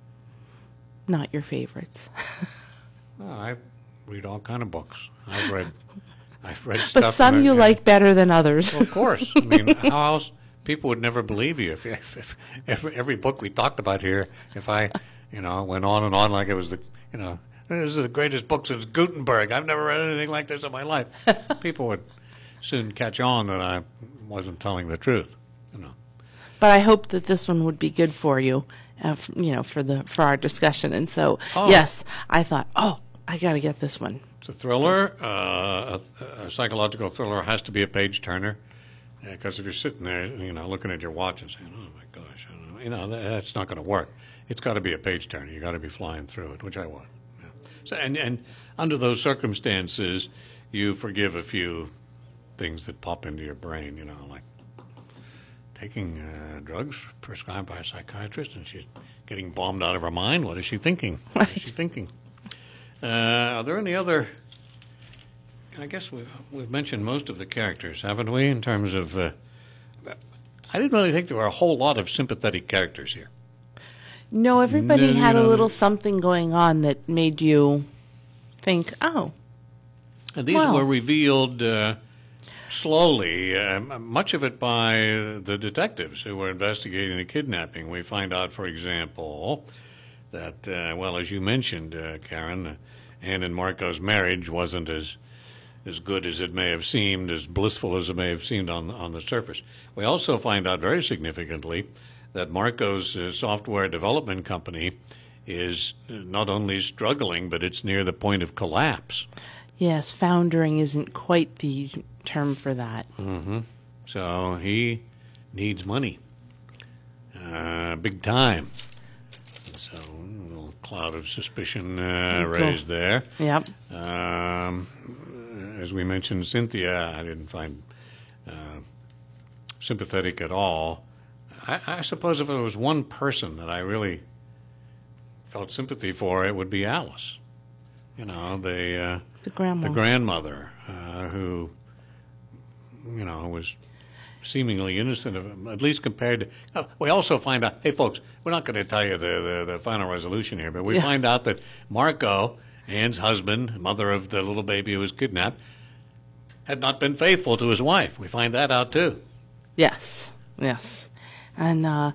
not your favorites. Well, I read all kind of books. I've read stuff. But some you like better than others. Well, of course. I mean, how else? People would never believe you if every book we talked about here, if I, you know, went on and on like it was the, you know, this is the greatest book since Gutenberg. I've never read anything like this in my life. People would soon catch on that I wasn't telling the truth, you know. But I hope that this one would be good for you, you know, for our discussion. And so, yes, I thought, I got to get this one. It's a thriller. A psychological thriller has to be a page turner, because if you're sitting there, you know, looking at your watch and saying, "Oh my gosh," you know, that's not going to work. It's got to be a page turner. You got to be flying through it, which I was. Yeah. So, and under those circumstances, you forgive a few things that pop into your brain. You know, like taking drugs prescribed by a psychiatrist, and she's getting bombed out of her mind. What is she thinking? What is she thinking? Are there any other? I guess we've mentioned most of the characters, haven't we? In terms of, I didn't really think there were a whole lot of sympathetic characters here. No, everybody had a little something going on that made you think, oh. And these were revealed slowly, much of it by the detectives who were investigating the kidnapping. We find out, for example, that, well, as you mentioned, Karen, Anne and Marco's marriage wasn't as good as it may have seemed, as blissful as it may have seemed on the surface. We also find out very significantly that Marco's software development company is not only struggling, but it's near the point of collapse. Yes, foundering isn't quite the term for that. Mm-hmm. So he needs money, big time. So a little cloud of suspicion raised there. Yep. As we mentioned, Cynthia, I didn't find sympathetic at all. I suppose if there was one person that I really felt sympathy for, it would be Alice. You know, the grandmother, who, you know, was seemingly innocent of him, at least compared to. We also find out, hey, folks, we're not going to tell you the final resolution here, but we find out that Marco, Anne's husband, mother of the little baby who was kidnapped, had not been faithful to his wife. We find that out too. Yes, and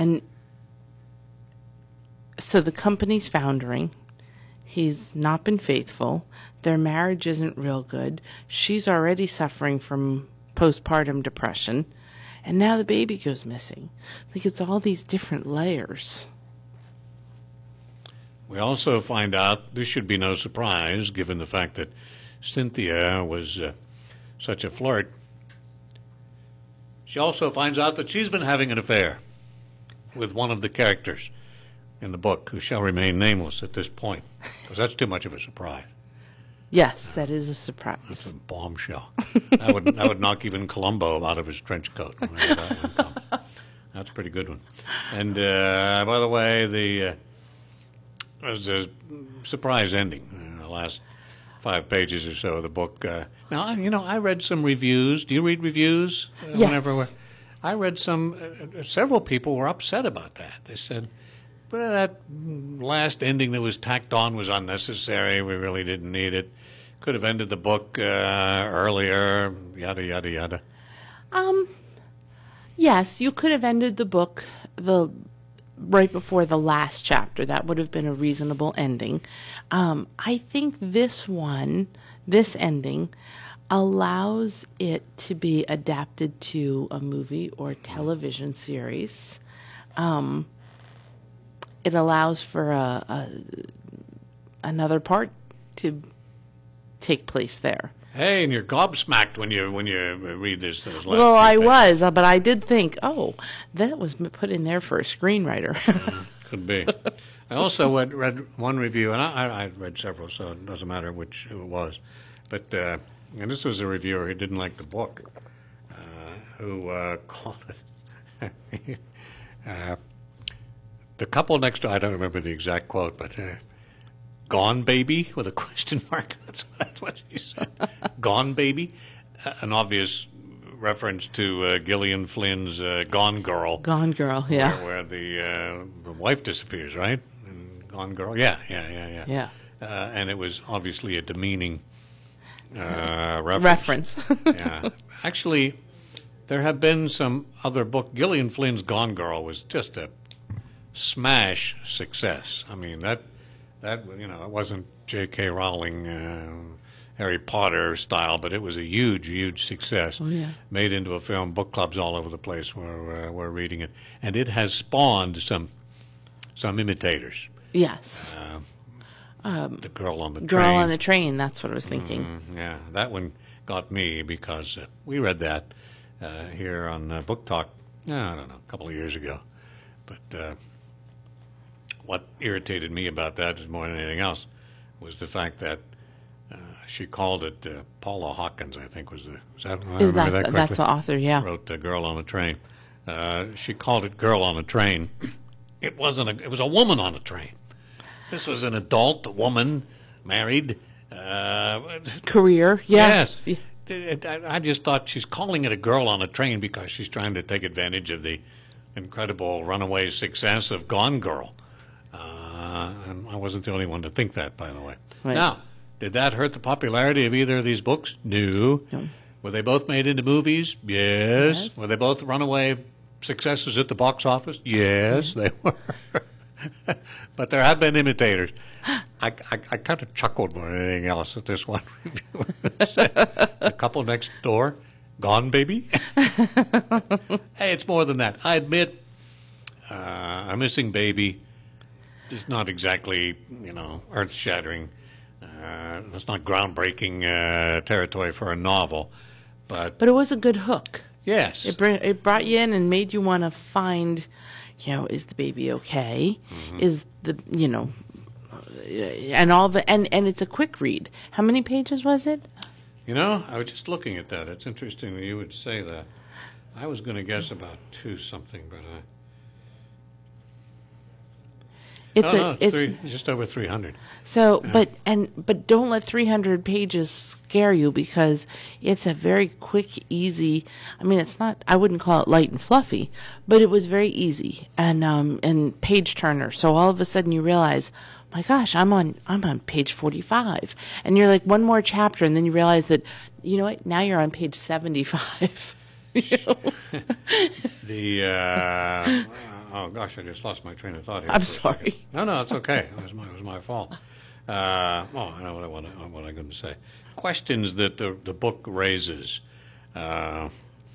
so the company's foundering. He's not been faithful. Their marriage isn't real good. She's already suffering from postpartum depression, and now the baby goes missing. Like, it's all these different layers. We also find out, this should be no surprise, given the fact that Cynthia was such a flirt. She also finds out that she's been having an affair with one of the characters in the book, who shall remain nameless at this point, because that's too much of a surprise. Yes, that is a surprise. That's a bombshell. That would knock even Columbo out of his trench coat. That's a pretty good one. And by the way, there's a surprise ending in the last 5 pages or so of the book. Now, you know, I read some reviews. Do you read reviews? Yes. I read some. Several people were upset about that. They said, "But that last ending that was tacked on was unnecessary. We really didn't need it. Could have ended the book earlier. Yada yada yada." Yes, you could have ended the book right before the last chapter. That would have been a reasonable ending. I think this ending, allows it to be adapted to a movie or television series. It allows for another part to take place there. Hey, and you're gobsmacked when you read this. Those last Well, few I pages. was, but I did think, that was put in there for a screenwriter. Could be. I also read one review, and I read several, so it doesn't matter who it was. But and this was a reviewer who didn't like the book, who called it the couple next door. I don't remember the exact quote, but "Gone Baby" with a question mark. That's what she said. "Gone Baby," an obvious reference to Gillian Flynn's Gone Girl. Gone Girl, yeah. Where the wife disappears, right? In Gone Girl? Yeah. Yeah. And it was obviously a demeaning reference. Reference. Yeah. Actually, there have been some other book. Gillian Flynn's Gone Girl was just a smash success. I mean, that it wasn't J.K. Rowling, Harry Potter style, but it was a huge success. Oh, yeah. Made into a film. Book clubs all over the place were reading it, and it has spawned some imitators. Yes. The Girl on the Train. Girl on the Train, that's what I was thinking. Yeah, that one got me because we read that here on Book Talk, I don't know, a couple of years ago. But what irritated me about that, is more than anything else, was the fact that she called it Paula Hawkins, I think was the. That's the author? Yeah. Wrote the Girl on the Train. She called it Girl on a Train. It wasn't. It was a woman on a train. This was an adult woman, married. Career. Yeah. Yes. I just thought she's calling it a girl on a train because she's trying to take advantage of the incredible runaway success of Gone Girl. And I wasn't the only one to think that, by the way. Right. Now, did that hurt the popularity of either of these books? No. Were they both made into movies? Yes. Were they both runaway successes at the box office? Yes, they were. But there have been imitators. I kind of chuckled more than anything else at this one reviewer said, "The Couple Next Door, Gone Baby." Hey, it's more than that. I admit, A Missing Baby is not exactly, earth-shattering. It's not groundbreaking territory for a novel, but it was a good hook. yes, It brought you in and made you want to find, is the baby okay? Mm-hmm. Is the, and all the, and it's a quick read. How many pages was it? I was just looking at that. It's interesting that you would say that. I was going to guess about 2 something, but It's just over 300. So, but don't let 300 pages scare you, because it's a very quick, easy. I mean, it's not. I wouldn't call it light and fluffy, but it was very easy and page turner. So all of a sudden you realize, my gosh, I'm on page 45, and you're like, one more chapter, and then you realize that, what? Now you're on page 75. Oh gosh, I just lost my train of thought here. I'm sorry. No, it's okay. It was my fault. I know what I'm going to say. Questions that the book raises. How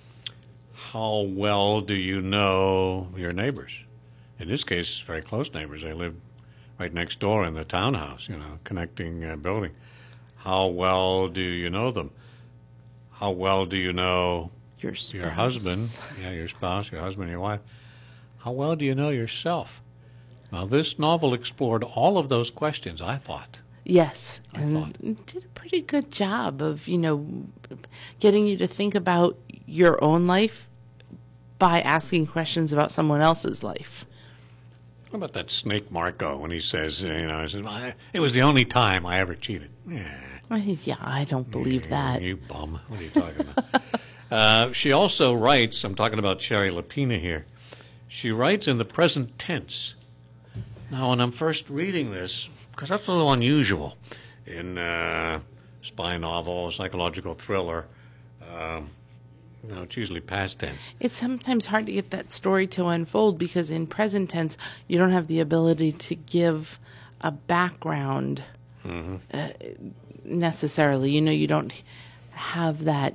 well do you know your neighbors? In this case, very close neighbors. They live right next door in the townhouse, connecting building. How well do you know them? How well do you know Your spouse. your husband? Yeah, your spouse, your husband, your wife. How well do you know yourself? Now, this novel explored all of those questions, I thought. Yes, and did a pretty good job of, getting you to think about your own life by asking questions about someone else's life. What about that snake Marco when he says, it was the only time I ever cheated? Yeah. I don't believe that. You bum. What are you talking about? She also writes, I'm talking about Sherry Lapina here, she writes in the present tense. Now, when I'm first reading this, because that's a little unusual in spy novel, psychological thriller, It's usually past tense. It's sometimes hard to get that story to unfold because in present tense, you don't have the ability to give a background necessarily. You don't have that.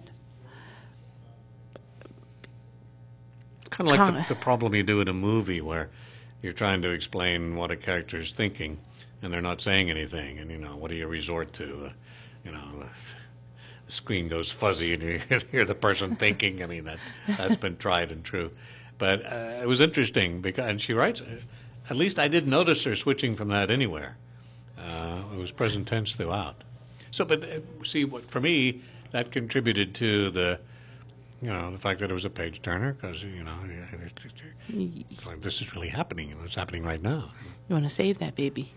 Kind of like the problem you do in a movie where you're trying to explain what a character's thinking and they're not saying anything. And, what do you resort to? The screen goes fuzzy and you hear the person thinking. I mean, that's been tried and true. But it was interesting because, and she writes, at least I didn't notice her switching from that anywhere. It was present tense throughout. So, but see, for me, that contributed to the fact that it was a page turner because, it's like this is really happening and it's happening right now. You want to save that baby.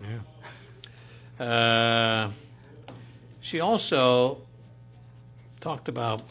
Yeah. She also talked about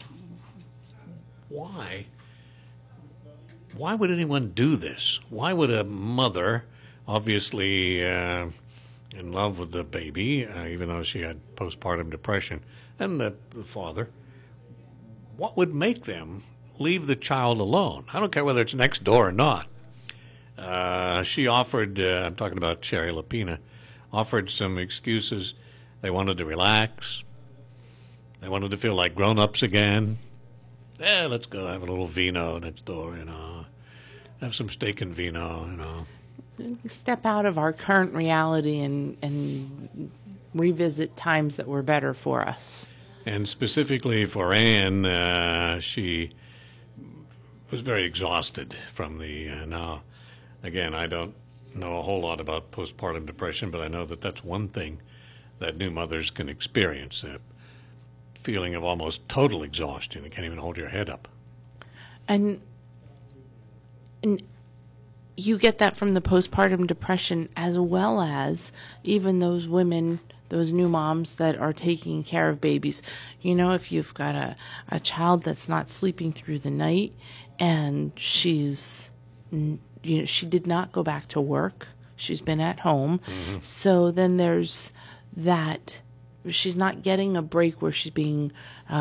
why would anyone do this? Why would a mother, obviously in love with the baby, even though she had postpartum depression, and the father, what would make them leave the child alone? I don't care whether it's next door or not. She offered, I'm talking about Sherry Lapina, offered some excuses. They wanted to relax. They wanted to feel like grown-ups again. Let's go have a little vino next door, Have some steak and vino, Step out of our current reality and revisit times that were better for us. And specifically for Anne, she was very exhausted from the, now, again, I don't know a whole lot about postpartum depression, but I know that that's one thing that new mothers can experience, a feeling of almost total exhaustion. You can't even hold your head up. And you get that from the postpartum depression as well as even those women, those new moms that are taking care of babies. If you've got a child that's not sleeping through the night and she did not go back to work. She's been at home. Mm-hmm. So then there's that. She's not getting a break where she's being,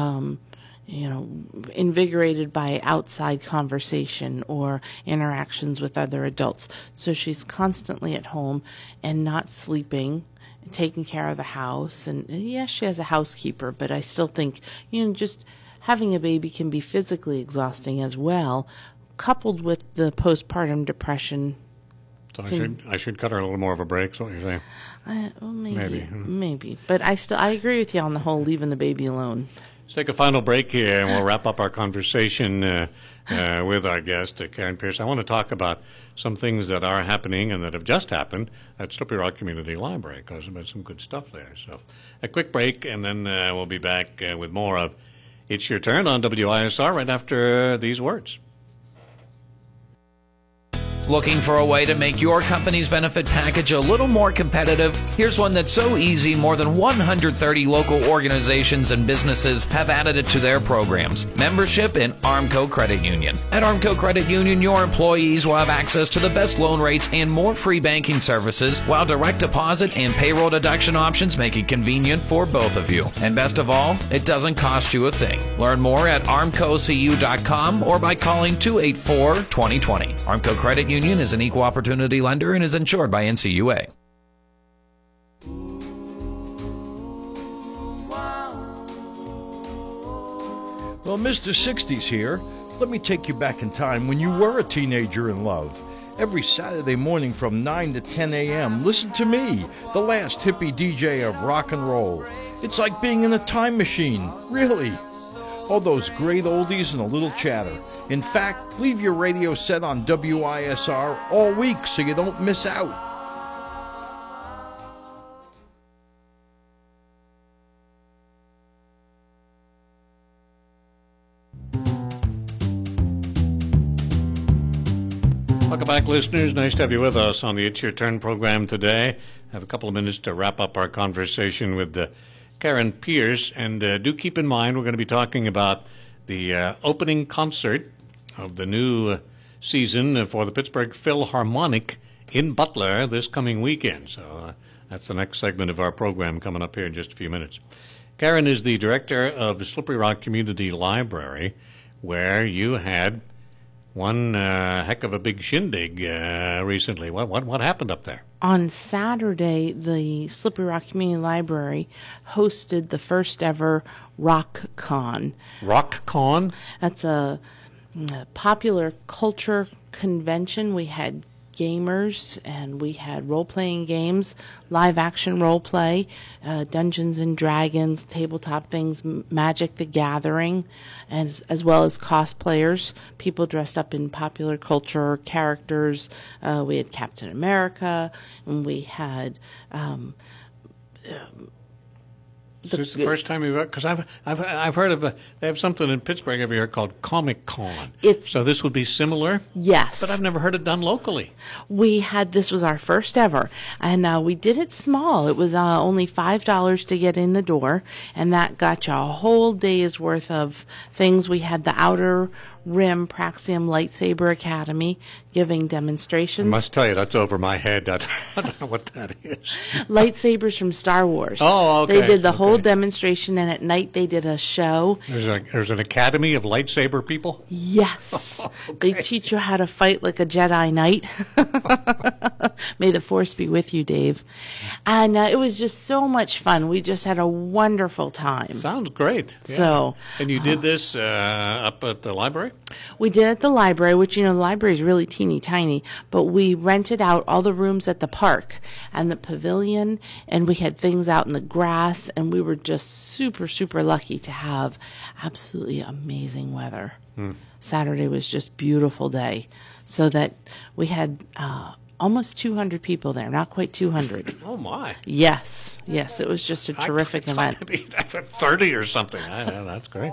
invigorated by outside conversation or interactions with other adults. So she's constantly at home and not sleeping, taking care of the house. And yes, she has a housekeeper, but I still think, just having a baby can be physically exhausting as well, coupled with the postpartum depression. So I should cut her a little more of a break, is what you're saying? Maybe. But I agree with you on the whole leaving the baby alone. Let's take a final break here, and we'll wrap up our conversation with our guest, Karen Pierce. I want to talk about some things that are happening and that have just happened at Slippery Rock Community Library, because there's been some good stuff there. So a quick break, and then we'll be back with more of It's Your Turn on WISR right after these words. Looking for a way to make your company's benefit package a little more competitive? Here's one that's so easy, more than 130 local organizations and businesses have added it to their programs. Membership in Armco Credit Union. At Armco Credit Union, your employees will have access to the best loan rates and more free banking services, while direct deposit and payroll deduction options make it convenient for both of you. And best of all, it doesn't cost you a thing. Learn more at armcocu.com or by calling 284-2020. Armco Credit Union is an equal opportunity lender and is insured by NCUA. Well, Mr. 60s here. Let me take you back in time when you were a teenager in love. Every Saturday morning from 9 to 10 a.m., listen to me, the last hippie DJ of rock and roll. It's like being in a time machine, really. All those great oldies and a little chatter. In fact, leave your radio set on WISR all week so you don't miss out. Welcome back, listeners. Nice to have you with us on the It's Your Turn program today. I have a couple of minutes to wrap up our conversation with Karen Pierce. And do keep in mind, we're going to be talking about the opening concert of the new season for the Pittsburgh Philharmonic in Butler this coming weekend. So that's the next segment of our program coming up here in just a few minutes. Karen is the director of the Slippery Rock Community Library, where you had one heck of a big shindig recently. What happened up there? On Saturday, the Slippery Rock Community Library hosted the first ever Rock Con. Rock Con? That's a popular culture convention. We had gamers and we had role-playing games, live-action role-play, Dungeons and Dragons, tabletop things, Magic the Gathering, and as well as cosplayers, people dressed up in popular culture characters. We had Captain America, and we had Is this the first time you've heard? Because I've heard of they have something in Pittsburgh every year called Comic Con. So this would be similar. Yes, but I've never heard it done locally. This was our first ever, and we did it small. It was only $5 to get in the door, and that got you a whole day's worth of things. We had the Outer Rim Praxium Lightsaber Academy giving demonstrations. I must tell you, that's over my head. I don't know what that is. Lightsabers from Star Wars. Oh, okay. They did the whole demonstration, and at night they did a show. There's an academy of lightsaber people? Yes. Okay. They teach you how to fight like a Jedi Knight. May the Force be with you, Dave. And it was just so much fun. We just had a wonderful time. Sounds great. Yeah. So, and you did this up at the library? We did at the library, which, the library is really teeny tiny, but we rented out all the rooms at the park and the pavilion, and we had things out in the grass, and we were just super, super lucky to have absolutely amazing weather. Saturday was just beautiful day, so that we had almost 200 people there, not quite 200. Oh, my. Yes, it was just a terrific event. That's 30 or something. That's great.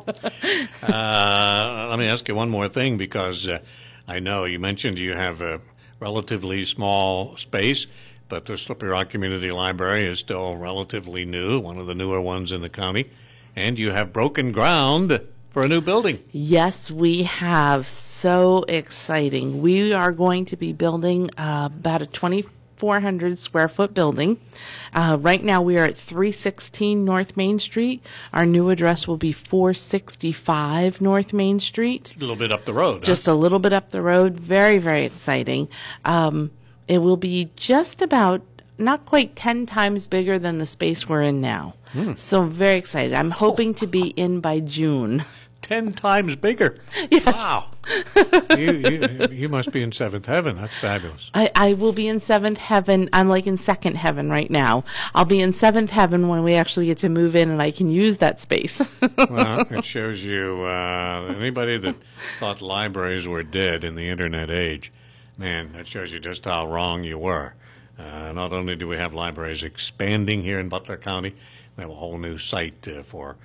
Let me ask you one more thing, because I know you mentioned you have a relatively small space, but the Slippery Rock Community Library is still relatively new, one of the newer ones in the county, and you have broken ground for a new building. Yes, we have. So exciting. We are going to be building about a 2,400 square foot building. Right now we are at 316 North Main Street. Our new address will be 465 North Main Street. A little bit up the road. Just a little bit up the road. Very, very exciting. It will be just about not quite 10 times bigger than the space we're in now. So very excited. I'm hoping to be in by June. 10 times bigger. Yes. Wow. you must be in seventh heaven. That's fabulous. I will be in seventh heaven. I'm like in second heaven right now. I'll be in seventh heaven when we actually get to move in and I can use that space. Well, it shows you anybody that thought libraries were dead in the internet age, man, that shows you just how wrong you were. Not only do we have libraries expanding here in Butler County, we have a whole new site for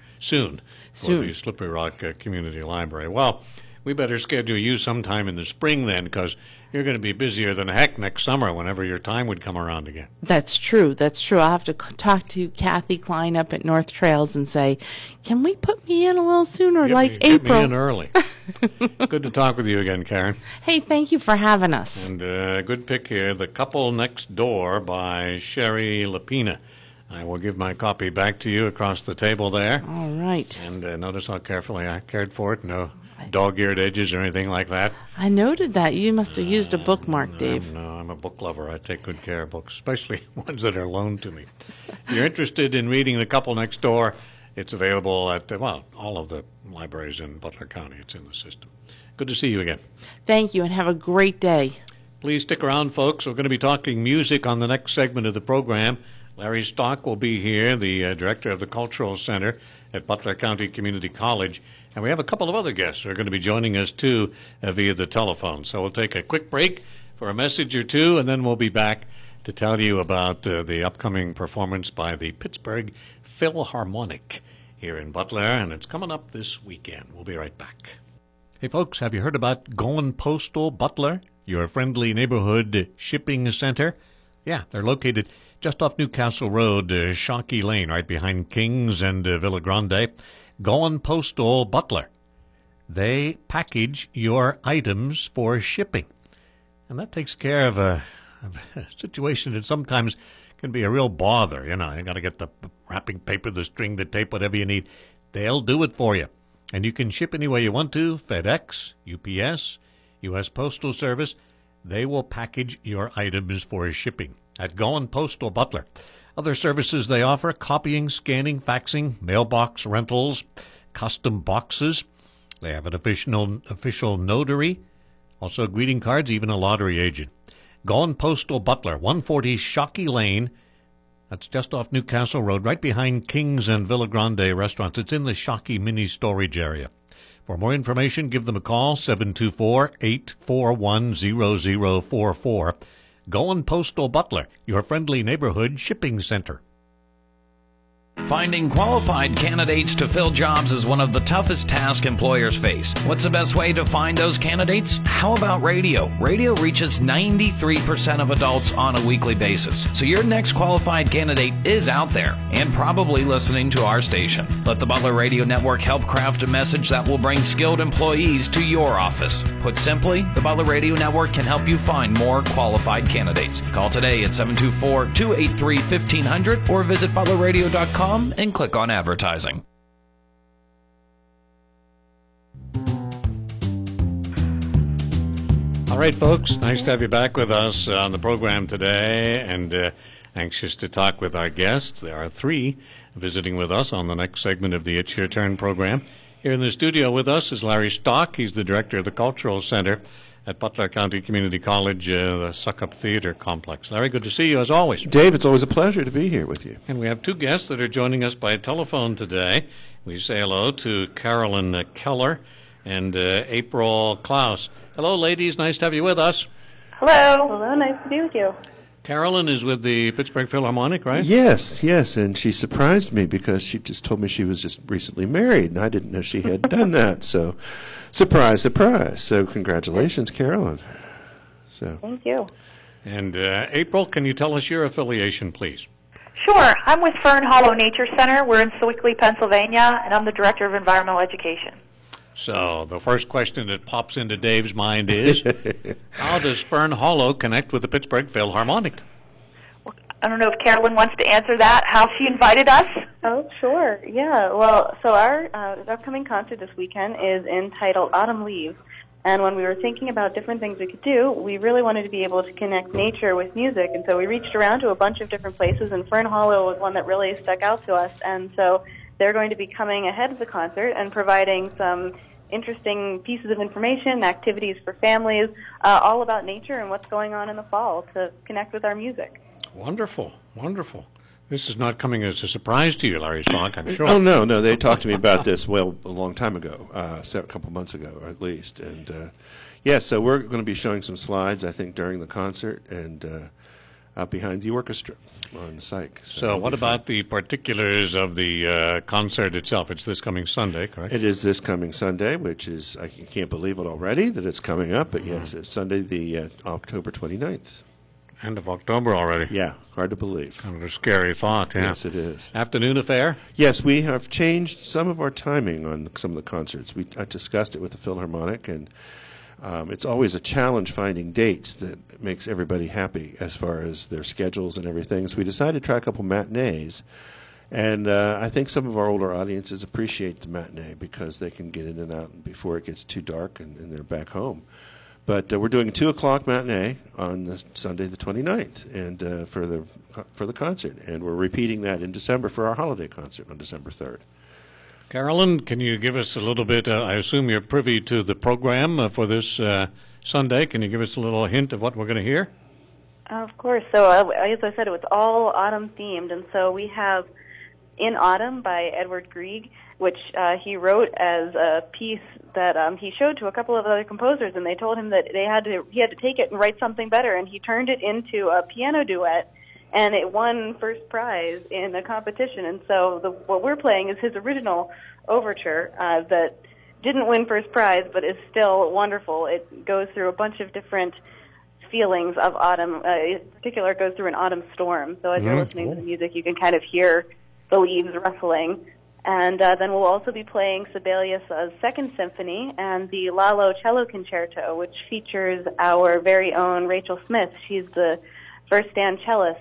the Slippery Rock Community Library. Well, we better schedule you sometime in the spring then, because you're going to be busier than heck next summer whenever your time would come around again. That's true. I'll have to talk to Kathy Klein up at North Trails and say, can we put me in a little sooner, April? Get me in early. Good to talk with you again, Karen. Hey, thank you for having us. And good pick here, The Couple Next Door by Sherry Lapina. I will give my copy back to you across the table there. All right. And notice how carefully I cared for it. No dog-eared edges or anything like that. I noted that. You must have used a bookmark, Dave. No, I'm a book lover. I take good care of books, especially ones that are loaned to me. If you're interested in reading The Couple Next Door, it's available at, all of the libraries in Butler County. It's in the system. Good to see you again. Thank you, and have a great day. Please stick around, folks. We're going to be talking music on the next segment of the program. Larry Stock will be here, the director of the Cultural Center at Butler County Community College. And we have a couple of other guests who are going to be joining us, too, via the telephone. So we'll take a quick break for a message or two, and then we'll be back to tell you about the upcoming performance by the Pittsburgh Philharmonic here in Butler, and it's coming up this weekend. We'll be right back. Hey, folks, have you heard about Going Postal Butler, your friendly neighborhood shipping center? Yeah, they're located just off Newcastle Road, Shockey Lane, right behind Kings and Villa Grande. Going Postal Butler. They package your items for shipping. And that takes care of a situation that sometimes can be a real bother. You got to get the wrapping paper, the string, the tape, whatever you need. They'll do it for you. And you can ship any way you want to. FedEx, UPS, U.S. Postal Service. They will package your items for shipping at Goen Postal Butler. Other services they offer: copying, scanning, faxing, mailbox rentals, custom boxes. They have an official notary, also greeting cards, even a lottery agent. Goen Postal Butler, 140 Shockey Lane. That's just off Newcastle Road, right behind King's and Villa Grande restaurants. It's in the Shockey mini storage area. For more information, give them a call, 724-841-0044. Goen Postal Butler, your friendly neighborhood shipping center. Finding qualified candidates to fill jobs is one of the toughest tasks employers face. What's the best way to find those candidates? How about radio? Radio reaches 93% of adults on a weekly basis. So your next qualified candidate is out there and probably listening to our station. Let the Butler Radio Network help craft a message that will bring skilled employees to your office. Put simply, the Butler Radio Network can help you find more qualified candidates. Call today at 724-283-1500 or visit butlerradio.com and click on advertising. All right, folks, nice to have you back with us on the program today, and anxious to talk with our guests. There are three visiting with us on the next segment of the It's Your Turn program. Here in the studio with us is Larry Stock. He's the director of the Cultural Center at Butler County Community College, the Suckup Theater Complex. Larry, good to see you as always. Dave, it's always a pleasure to be here with you. And we have two guests that are joining us by telephone today. We say hello to Carolyn Keller and April Klaus. Hello, ladies. Nice to have you with us. Hello. Hello. Nice to be with you. Carolyn is with the Pittsburgh Philharmonic, right? Yes, and she surprised me because she just told me she was just recently married, and I didn't know she had done that. So, surprise. So, congratulations, Carolyn. So, thank you. And April, can you tell us your affiliation, please? Sure. I'm with Fern Hollow Nature Center. We're in Sewickley, Pennsylvania, and I'm the Director of Environmental Education. So the first question that pops into Dave's mind is, how does Fern Hollow connect with the Pittsburgh Philharmonic? Well, I don't know if Carolyn wants to answer that, how she invited us. Oh, sure. Yeah. Well, so our upcoming concert this weekend is entitled Autumn Leaves. And when we were thinking about different things we could do, we really wanted to be able to connect nature with music. And so we reached around to a bunch of different places, and Fern Hollow was one that really stuck out to us. And so they're going to be coming ahead of the concert and providing some interesting pieces of information, activities for families, all about nature and what's going on in the fall to connect with our music. Wonderful. This is not coming as a surprise to you, Larry Stock, I'm sure. Oh, no. They talked to me about this, a long time ago, a couple months ago, at least. And, so we're going to be showing some slides, I think, during the concert and out behind the orchestra on the Psych. So what about the particulars of the concert itself? It's this coming Sunday, correct? It is this coming Sunday, which is, I can't believe it already that it's coming up, but yes, it's Sunday, the October 29th. End of October already. Yeah, hard to believe. Kind of a scary thought, yeah. Yes, it is. Afternoon affair? Yes, we have changed some of our timing on some of the concerts. I discussed it with the Philharmonic, and it's always a challenge finding dates that makes everybody happy as far as their schedules and everything. So we decided to try a couple matinees, and I think some of our older audiences appreciate the matinee because they can get in and out before it gets too dark and they're back home. But we're doing a 2 o'clock matinee on the Sunday the 29th and for the concert, and we're repeating that in December for our holiday concert on December 3rd. Carolyn, can you give us a little bit, I assume you're privy to the program for this Sunday. Can you give us a little hint of what we're going to hear? Of course. So as I said, it was all autumn themed, and so we have In Autumn by Edward Grieg, which he wrote as a piece that he showed to a couple of other composers, and they told him that he had to take it and write something better, and he turned it into a piano duet, and it won first prize in a competition. And so what we're playing is his original overture that didn't win first prize, but is still wonderful. It goes through a bunch of different feelings of autumn. In particular, it goes through an autumn storm. So as you're listening to the music, you can kind of hear the leaves rustling. And then we'll also be playing Sibelius' Second Symphony and the Lalo Cello Concerto, which features our very own Rachel Smith. She's the first stand cellist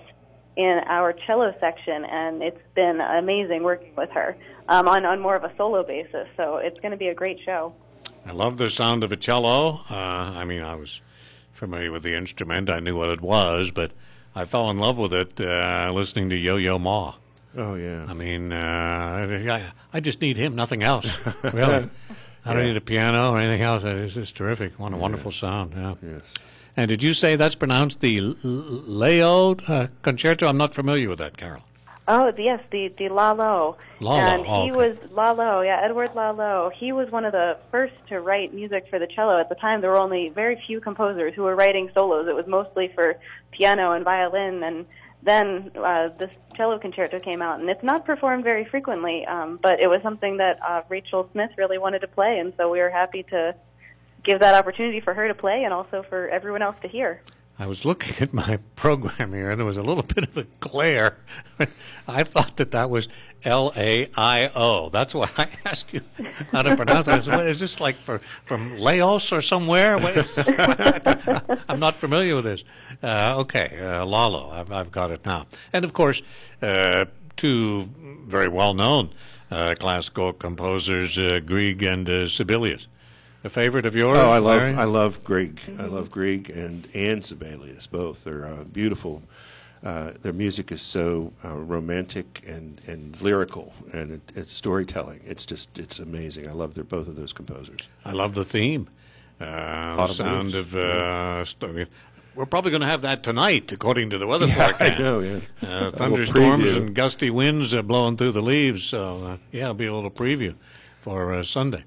in our cello section, and it's been amazing working with her on more of a solo basis. So it's going to be a great show. I love the sound of a cello. I mean, I was familiar with the instrument. I knew what it was, but I fell in love with it listening to Yo-Yo Ma. Oh, yeah. I mean, I just need him, nothing else. Really. I don't need a piano or anything else. It's just terrific. What a wonderful sound. Yeah. Yes. And did you say that's pronounced the Leo concerto? I'm not familiar with that, Carol. Oh, yes, the Lalo. And he okay. was Lalo, Edward Lalo. He was one of the first to write music for the cello. At the time, there were only very few composers who were writing solos. It was mostly for piano and violin, and then this cello concerto came out, and it's not performed very frequently, but it was something that Rachel Smith really wanted to play, and so we were happy to give that opportunity for her to play and also for everyone else to hear. I was looking at my program here, and there was a little bit of a glare. I thought that was L-A-I-O. That's why I asked you how to pronounce it. Is this like from Laos or somewhere? I'm not familiar with this. Okay, Lalo. I've got it now. And, of course, two very well-known classical composers, Grieg and Sibelius. A favorite of yours? Oh, I Larry? love Grieg. I love Grieg and Sibelius. Both are beautiful. Their music is so romantic and lyrical, and it's storytelling. It's amazing. I love both of those composers. I love the theme. The sound of we're probably going to have that tonight, according to the weather forecast. I know, yeah. Thunderstorms and gusty winds blowing through the leaves. So it'll be a little preview for Sunday.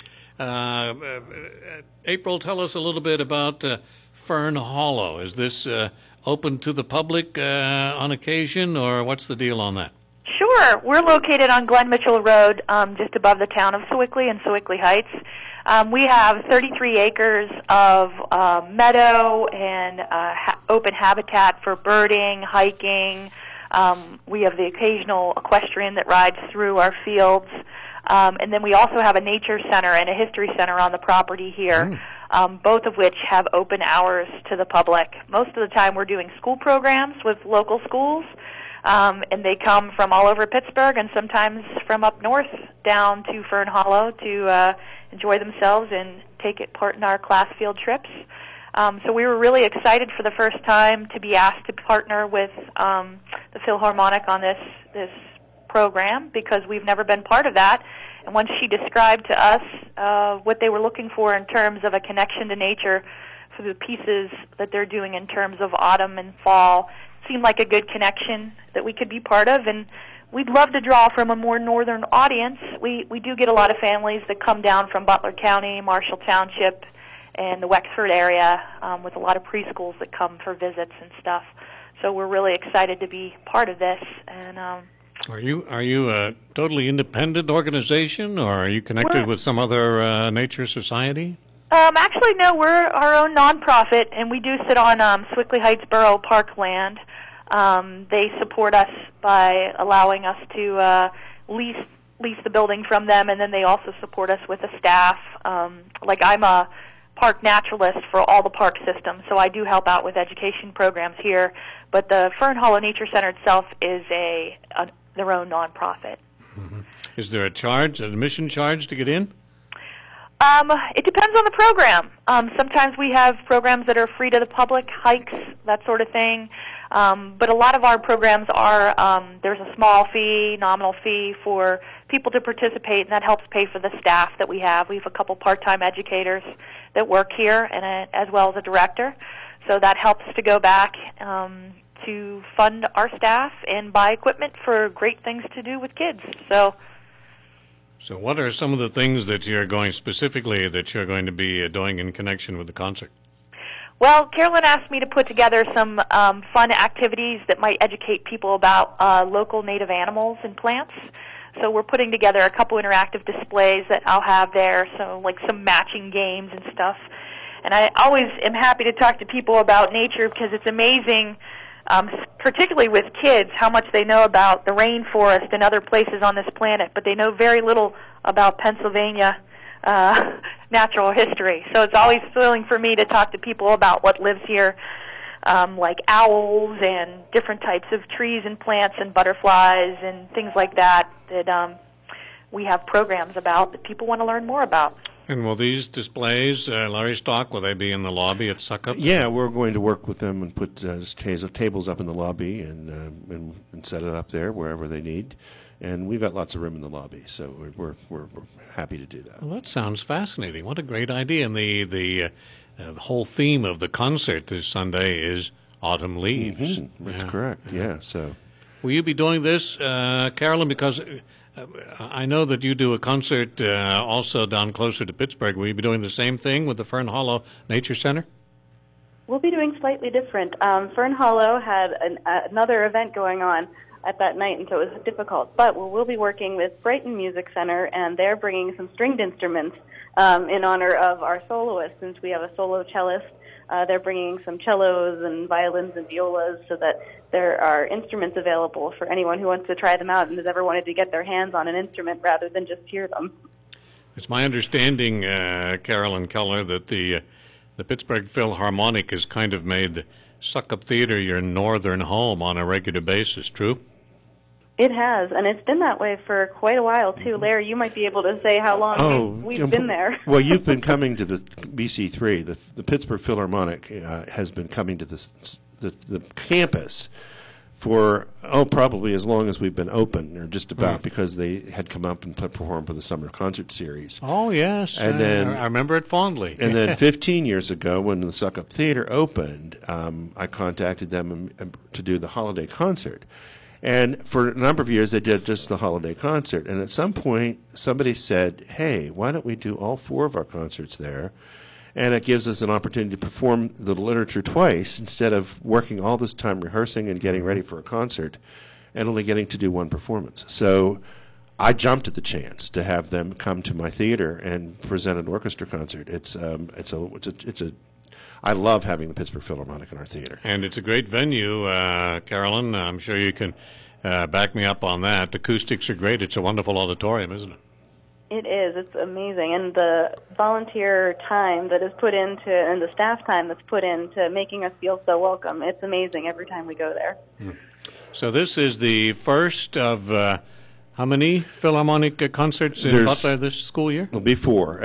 April, tell us a little bit about Fern Hollow. Is this open to the public on occasion, or what's the deal on that? Sure. We're located on Glen Mitchell Road, just above the town of Sewickley and Sewickley Heights. We have 33 acres of meadow and open habitat for birding, hiking. We have the occasional equestrian that rides through our fields. And then we also have a nature center and a history center on the property here, both of which have open hours to the public. Most of the time we're doing school programs with local schools, and they come from all over Pittsburgh and sometimes from up north down to Fern Hollow to enjoy themselves and take part in our class field trips. So we were really excited for the first time to be asked to partner with the Philharmonic on this program, because we've never been part of that. And once she described to us what they were looking for in terms of a connection to nature for the pieces that they're doing in terms of autumn and fall, it seemed like a good connection that we could be part of. And we'd love to draw from a more northern audience. We do get a lot of families that come down from Butler County, Marshall Township, and the Wexford area, with a lot of preschools that come for visits and stuff. So we're really excited to be part of this. And Are you a totally independent organization, or are you connected with some other nature society? Actually, no. We're our own nonprofit, and we do sit on Sewickley Heights Borough Park land. They support us by allowing us to lease the building from them, and then they also support us with a staff. Like I'm a park naturalist for all the park systems, so I do help out with education programs here. But the Fern Hollow Nature Center itself is their own nonprofit. Mm-hmm. Is there an admission charge to get in? It depends on the program. Sometimes we have programs that are free to the public, hikes, that sort of thing. But a lot of our programs are, there's a small fee, nominal fee for people to participate, and that helps pay for the staff that we have. We have a couple part-time educators that work here, and as well as a director. So that helps to go back to fund our staff and buy equipment for great things to do with kids. So what are some of the things that you're going to be doing in connection with the concert? Well, Carolyn asked me to put together some fun activities that might educate people about local native animals and plants. So we're putting together a couple interactive displays that I'll have there, so like some matching games and stuff. And I always am happy to talk to people about nature, because it's amazing, particularly with kids, how much they know about the rainforest and other places on this planet, but they know very little about Pennsylvania natural history. So it's always thrilling for me to talk to people about what lives here like owls and different types of trees and plants and butterflies and things like that we have programs about that people want to learn more about. And will these displays, Larry Stock, will they be in the lobby at Suckup? Yeah, we're going to work with them and put tables up in the lobby and set it up there wherever they need. And we've got lots of room in the lobby, so we're happy to do that. Well, that sounds fascinating. What a great idea. And the whole theme of the concert this Sunday is Autumn Leaves. Mm-hmm. That's correct, yeah. So, will you be doing this, Carolyn, because I know that you do a concert also down closer to Pittsburgh. Will you be doing the same thing with the Fern Hollow Nature Center? We'll be doing slightly different. Fern Hollow had another event going on at that night, and so it was difficult. But we'll be working with Brighton Music Center, and they're bringing some stringed instruments in honor of our soloist, since we have a solo cellist. They're bringing some cellos and violins and violas so that there are instruments available for anyone who wants to try them out and has ever wanted to get their hands on an instrument rather than just hear them. It's my understanding, Carolyn Keller, that the Pittsburgh Philharmonic has kind of made Suckup Theater your northern home on a regular basis, true? It has, and it's been that way for quite a while, too. Larry, you might be able to say how long we've been there. Well, you've been coming to the BC3. The Pittsburgh Philharmonic has been coming to the campus for, probably as long as we've been open, or just about, because they had come up and performed for the summer concert series. Oh, yes. And then, I remember it fondly. And then 15 years ago, when the Suckup Theater opened, I contacted them to do the holiday concert. And for a number of years, they did just the holiday concert. And at some point, somebody said, hey, why don't we do all 4 of our concerts there? And it gives us an opportunity to perform the literature twice instead of working all this time rehearsing and getting ready for a concert and only getting to do one performance. So I jumped at the chance to have them come to my theater and present an orchestra concert. I love having the Pittsburgh Philharmonic in our theater. And it's a great venue, Carolyn. I'm sure you can back me up on that. The acoustics are great. It's a wonderful auditorium, isn't it? It is. It's amazing. And the volunteer time that is put into, and the staff time that's put into making us feel so welcome, it's amazing every time we go there. So this is the first of how many Philharmonic concerts in Butler this school year? There'll be 4,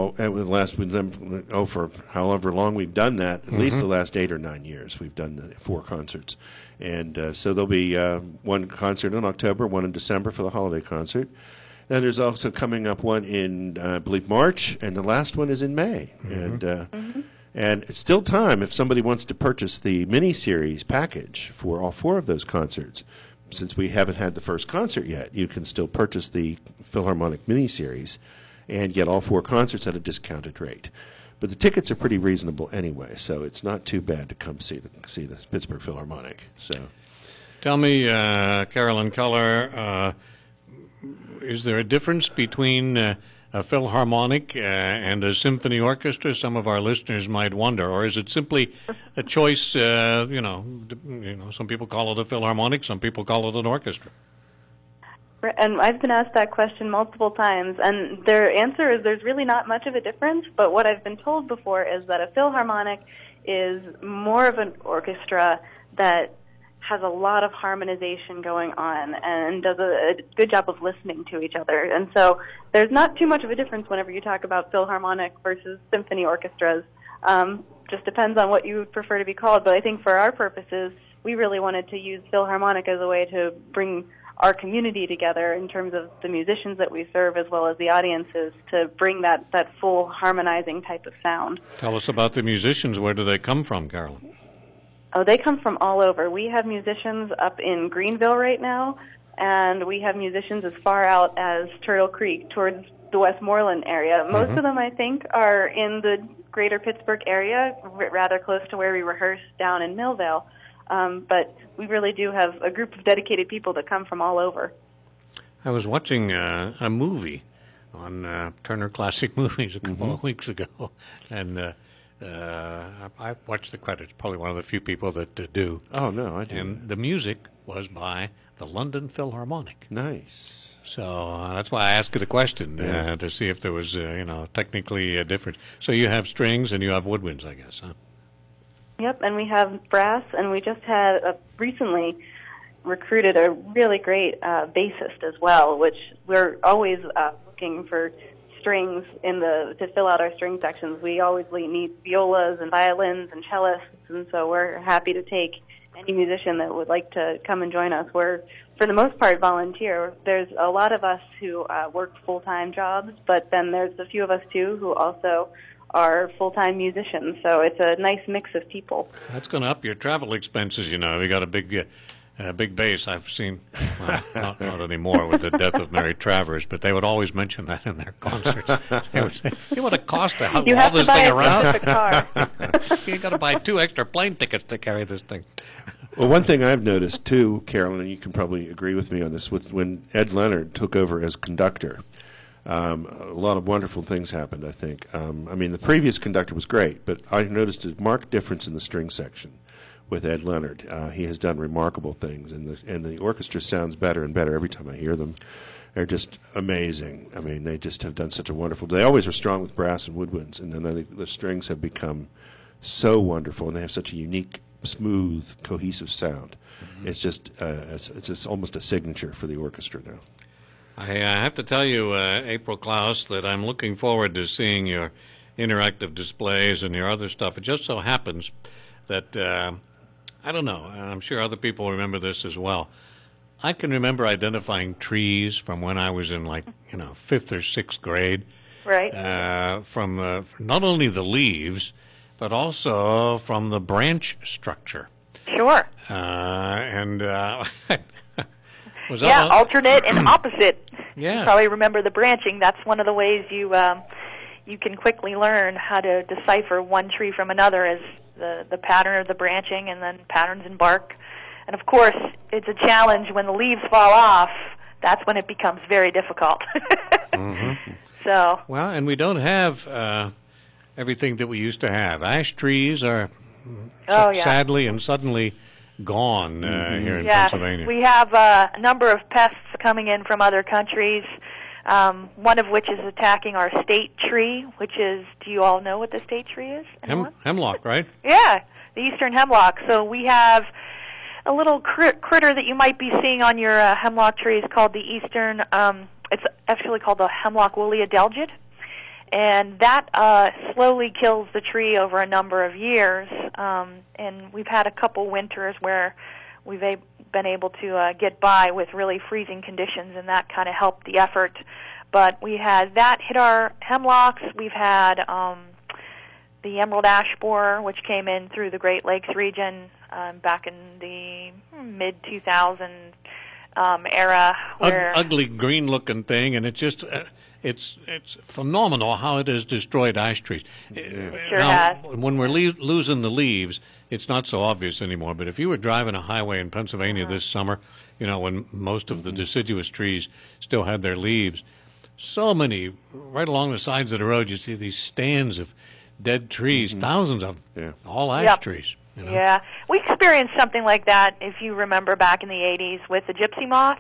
for however long we've done that, at least the last 8 or 9 years, we've done the 4 concerts. And so there'll be one concert in October, one in December for the holiday concert. Then there's also coming up one in, I believe, March, and the last one is in May. And it's still time if somebody wants to purchase the mini-series package for all 4 of those concerts. Since we haven't had the first concert yet, you can still purchase the Philharmonic miniseries and get all 4 concerts at a discounted rate. But the tickets are pretty reasonable anyway, so it's not too bad to come see the Pittsburgh Philharmonic. So, tell me, Carolyn Keller, is there a difference between a Philharmonic and a symphony orchestra? Some of our listeners might wonder, or is it simply a choice? Some people call it a Philharmonic, some people call it an orchestra. And I've been asked that question multiple times, and their answer is there's really not much of a difference. But what I've been told before is that a Philharmonic is more of an orchestra that has a lot of harmonization going on and does a good job of listening to each other. And so there's not too much of a difference whenever you talk about Philharmonic versus symphony orchestras. Just depends on what you would prefer to be called. But I think for our purposes, we really wanted to use Philharmonic as a way to bring our community together in terms of the musicians that we serve as well as the audiences, to bring that full harmonizing type of sound. Tell us about the musicians. Where do they come from, Carolyn? Oh, they come from all over. We have musicians up in Greenville right now, and we have musicians as far out as Turtle Creek towards the Westmoreland area. Most of them, I think, are in the greater Pittsburgh area, rather close to where we rehearse down in Millvale. But we really do have a group of dedicated people that come from all over. I was watching a movie on Turner Classic Movies a couple of weeks ago, and I watched the credits, probably one of the few people that do. Oh, no, I didn't. And the music was by the London Philharmonic. Nice. So that's why I asked you the question, to see if there was, technically a difference. So you have strings and you have woodwinds, I guess, huh? Yep, and we have brass, and we just had recently recruited a really great bassist as well, which we're always looking for strings to fill out our string sections. We always need violas and violins and cellists, and so we're happy to take any musician that would like to come and join us. We're, for the most part, volunteer. There's a lot of us who work full-time jobs, but then there's a few of us, too, who also are full-time musicians, so it's a nice mix of people. That's going to up your travel expenses, you know. We got a big bass. I've seen, well, not anymore with the death of Mary Travers, but they would always mention that in their concerts. They would say, "You want to cost to haul this thing around? You got to buy 2 extra plane tickets to carry this thing." Well, one thing I've noticed too, Carolyn, and you can probably agree with me on this, when Ed Leonard took over as conductor, a lot of wonderful things happened, I think. I mean, the previous conductor was great, but I noticed a marked difference in the string section with Ed Leonard. He has done remarkable things, and the orchestra sounds better and better every time I hear them. They're just amazing. I mean, they just have done such a wonderful. They always were strong with brass and woodwinds, and then the strings have become so wonderful, and they have such a unique, smooth, cohesive sound. Mm-hmm. It's just almost a signature for the orchestra now. I have to tell you, April Klaus, that I'm looking forward to seeing your interactive displays and your other stuff. It just so happens that, I don't know, I'm sure other people remember this as well. I can remember identifying trees from when I was in, 5th or 6th grade. Right. From not only the leaves, but also from the branch structure. Sure. Alternate and opposite. Yeah. You probably remember the branching. That's one of the ways you can quickly learn how to decipher one tree from another, is the pattern of the branching and then patterns in bark. And, of course, it's a challenge when the leaves fall off. That's when it becomes very difficult. Mm-hmm. So. Well, and we don't have everything that we used to have. Ash trees are sadly and suddenly gone here in Pennsylvania. We have a number of pests coming in from other countries, one of which is attacking our state tree, which is, do you all know what the state tree is? Hemlock, right? Yeah, the eastern hemlock. So we have a little critter that you might be seeing on your hemlock trees called the eastern, it's actually called the hemlock woolly adelgid. And that slowly kills the tree over a number of years. And we've had a couple winters where we've been able to get by with really freezing conditions, and that kind of helped the effort. But we had that hit our hemlocks. We've had the emerald ash borer, which came in through the Great Lakes region back in the mid-2000 era. Ugly green-looking thing, and it's just... It's phenomenal how it has destroyed ash trees. Sure has. When we're losing the leaves, it's not so obvious anymore. But if you were driving a highway in Pennsylvania this summer, when most of the deciduous trees still had their leaves, so many, right along the sides of the road, you see these stands of dead trees, thousands of them, all ash trees. Yeah, we experienced something like that, if you remember, back in the 80s with the gypsy moth.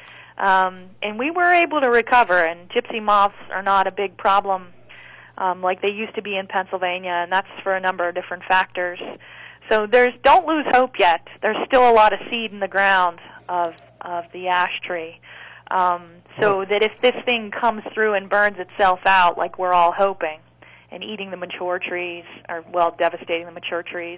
And we were able to recover, and gypsy moths are not a big problem like they used to be in Pennsylvania, and that's for a number of different factors. So don't lose hope yet. There's still a lot of seed in the ground of the ash tree. So that if this thing comes through and burns itself out like we're all hoping, and eating the mature trees, or, devastating the mature trees,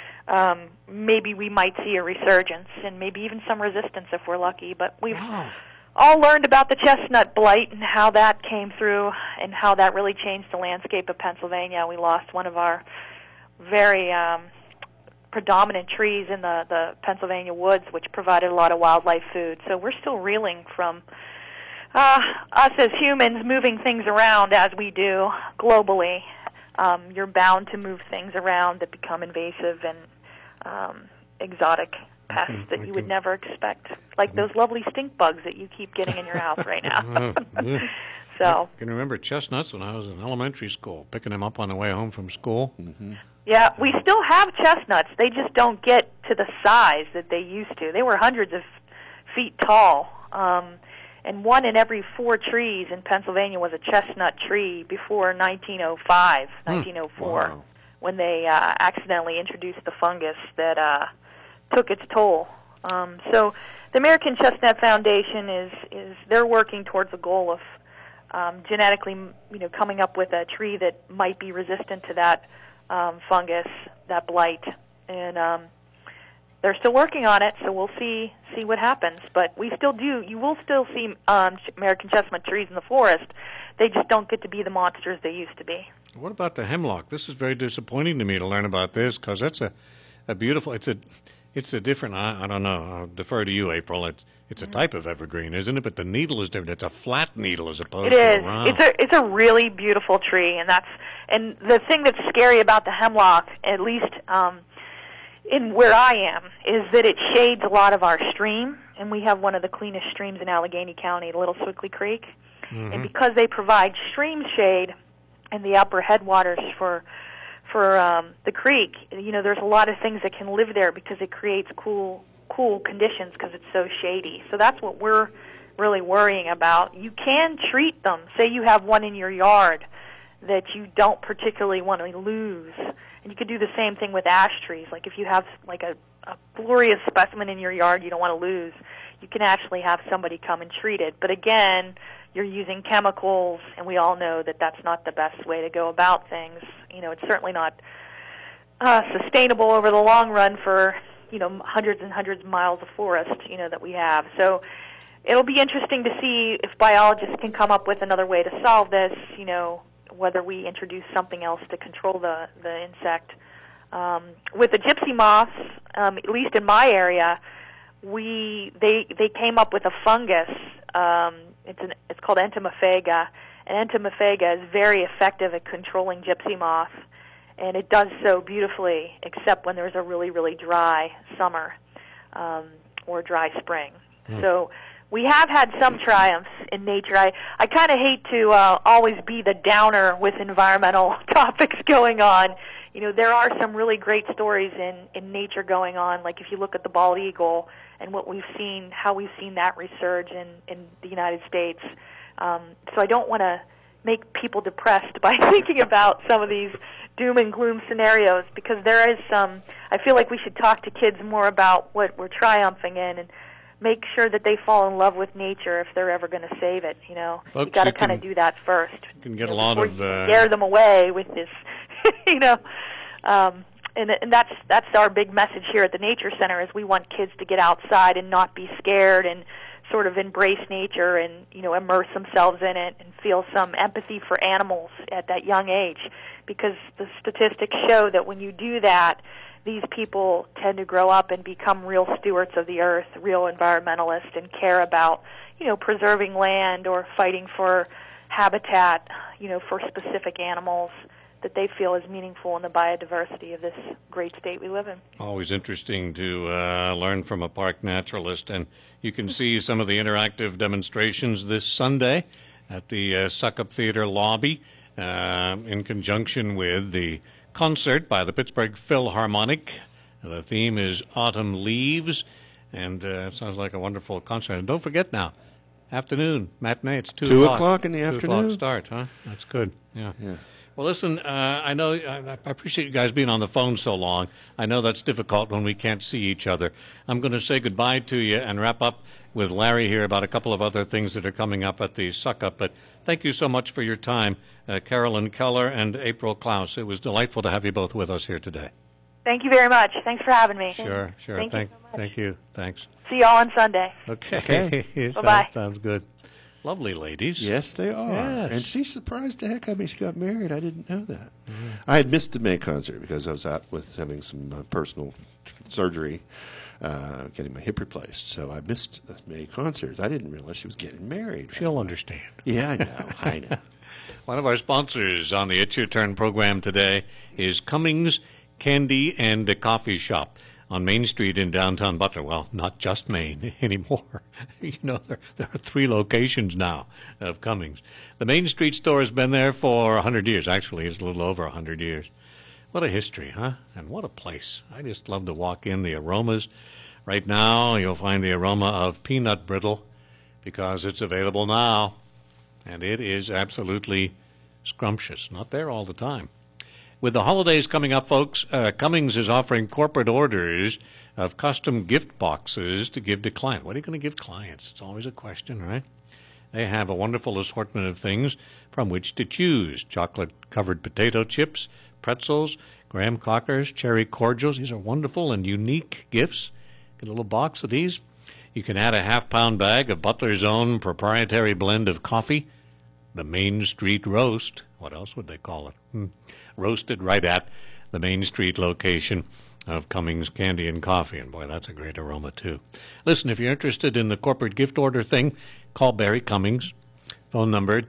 maybe we might see a resurgence and maybe even some resistance if we're lucky. But we've all learned about the chestnut blight and how that came through and how that really changed the landscape of Pennsylvania. We lost one of our very predominant trees in the Pennsylvania woods, which provided a lot of wildlife food. So we're still reeling from us as humans moving things around as we do globally. You're bound to move things around that become invasive and exotic pests that you would never expect, like those lovely stink bugs that you keep getting in your house right now. So I can remember chestnuts when I was in elementary school, picking them up on the way home from school. Yeah, we still have chestnuts. They just don't get to the size that they used to. They were hundreds of feet tall. And 1 in every 4 trees in Pennsylvania was a chestnut tree before 1905, 1904. Wow. when they accidentally introduced the fungus that took its toll. So the American Chestnut Foundation is they're working towards a goal of genetically, coming up with a tree that might be resistant to that fungus, that blight, and they're still working on it. So we'll see what happens. But you will still see American chestnut trees in the forest. They just don't get to be the monsters they used to be. What about the hemlock? This is very disappointing to me to learn about this, because that's a beautiful. It's a different. I don't know. I'll defer to you, April. It's a type of evergreen, isn't it? But the needle is different. It's a flat needle as opposed to a round. It's a really beautiful tree, and the thing that's scary about the hemlock, at least in where I am, is that it shades a lot of our stream, and we have one of the cleanest streams in Allegheny County, Little Swickley Creek. Mm-hmm. And because they provide stream shade in the upper headwaters for the creek, there's a lot of things that can live there because it creates cool conditions because it's so shady. So that's what we're really worrying about. You can treat them. Say you have one in your yard that you don't particularly want to lose. And you could do the same thing with ash trees. Like if you have like a glorious specimen in your yard you don't want to lose, you can actually have somebody come and treat it. But again, you're using chemicals, and we all know that that's not the best way to go about things. It's certainly not sustainable over the long run for, hundreds and hundreds of miles of forest, that we have. So it'll be interesting to see if biologists can come up with another way to solve this, whether we introduce something else to control the insect. With the gypsy moths, at least in my area, they came up with a fungus. It's called entomophaga, and entomophaga is very effective at controlling gypsy moth, and it does so beautifully, except when there's a really, really dry summer or dry spring. So we have had some triumphs in nature. I kind of hate to always be the downer with environmental topics going on. There are some really great stories in nature going on, like if you look at the bald eagle and what we've seen, how we've seen that resurge in the United States. So I don't want to make people depressed by thinking about some of these doom and gloom scenarios, because there is I feel like we should talk to kids more about what we're triumphing in and make sure that they fall in love with nature if they're ever going to save it. Folks, you got to kind of do that first. You can get a lot of scare them away with this, And that's our big message here at the Nature Center, is we want kids to get outside and not be scared and sort of embrace nature and, immerse themselves in it and feel some empathy for animals at that young age, because the statistics show that when you do that, these people tend to grow up and become real stewards of the earth, real environmentalists, and care about, preserving land or fighting for habitat, for specific animals that they feel is meaningful in the biodiversity of this great state we live in. Always interesting to learn from a park naturalist, and you can see some of the interactive demonstrations this Sunday at the Suckup Theater lobby in conjunction with the concert by the Pittsburgh Philharmonic. The theme is Autumn Leaves, and it sounds like a wonderful concert. And don't forget now, afternoon, matinee, it's 2 o'clock. 2 o'clock in the 2 afternoon? o'clock start, huh? That's good, yeah. Well, listen, I know I appreciate you guys being on the phone so long. I know that's difficult when we can't see each other. I'm going to say goodbye to you and wrap up with Larry here about a couple of other things that are coming up at the Suckup. But thank you so much for your time, Carolyn Keller and April Klaus. It was delightful to have you both with us here today. Thank you very much. Thanks for having me. Sure. Thank you so much. Thank you. Thanks. See you all on Sunday. Okay. Bye-bye. Sounds good. Lovely ladies. Yes, they are. Yes. And she surprised the heck out of me. She got married. I didn't know that. I had missed the May concert because I was out with having some personal surgery, getting my hip replaced. So I missed the May concert. I didn't realize she was getting married. She'll understand. Yeah, I know. One of our sponsors on the It's Your Turn program today is Cummings Candy and Coffee Shop on Main Street in downtown Butler. Well, not just Main anymore. There are 3 locations now of Cummings. The Main Street store has been there for 100 years. Actually, it's a little over 100 years. What a history, huh? And what a place. I just love to walk in. The aromas. Right now, you'll find the aroma of peanut brittle because it's available now. And it is absolutely scrumptious. Not there all the time. With the holidays coming up, folks, Cummings is offering corporate orders of custom gift boxes to give to clients. What are you going to give clients? It's always a question, right? They have a wonderful assortment of things from which to choose. Chocolate-covered potato chips, pretzels, graham crackers, cherry cordials. These are wonderful and unique gifts. Get a little box of these. You can add a half-pound bag of Butler's own proprietary blend of coffee, the Main Street Roast. What else would they call it? Roasted right at the Main Street location of Cummings Candy and Coffee. And boy, that's a great aroma, too. Listen, if you're interested in the corporate gift order thing, call Barry Cummings. Phone number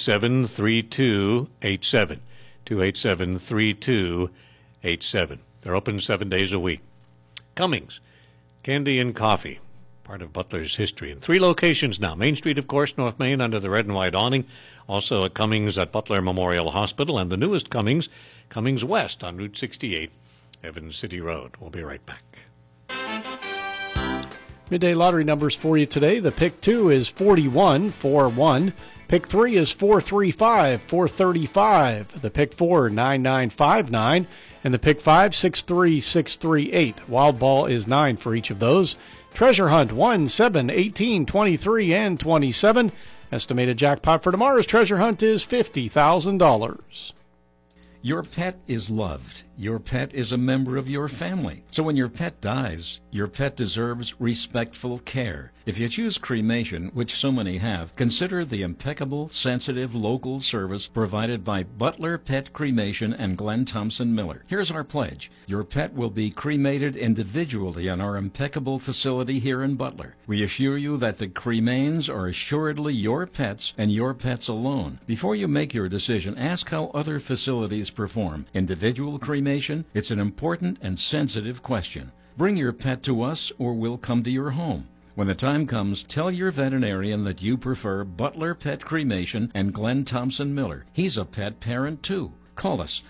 287-3287. 287-3287. They're open 7 days a week. Cummings Candy and Coffee, part of Butler's history. In 3 locations now. Main Street, of course, North Main, under the red and white awning. Also a Cummings at Butler Memorial Hospital. And the newest Cummings, Cummings West on Route 68, Evans City Road. We'll be right back. Midday lottery numbers for you today. The pick 2 is 4141. Pick 3 is 435, 435. The pick 4, 9959. And the pick 5, 63638. Wild ball is 9 for each of those. Treasure Hunt 1, 7, 18, 23, and 27. Estimated jackpot for tomorrow's Treasure Hunt is $50,000. Your pet is loved. Your pet is a member of your family. So when your pet dies, your pet deserves respectful care. If you choose cremation, which so many have, consider the impeccable, sensitive, local service provided by Butler Pet Cremation and Glenn Thompson Miller. Here's our pledge. Your pet will be cremated individually in our impeccable facility here in Butler. We assure you that the cremains are assuredly your pets and your pets alone. Before you make your decision, ask how other facilities perform. Individual cremation? It's an important and sensitive question. Bring your pet to us or we'll come to your home. When the time comes, tell your veterinarian that you prefer Butler Pet Cremation and Glenn Thompson Miller. He's a pet parent, too. Call us,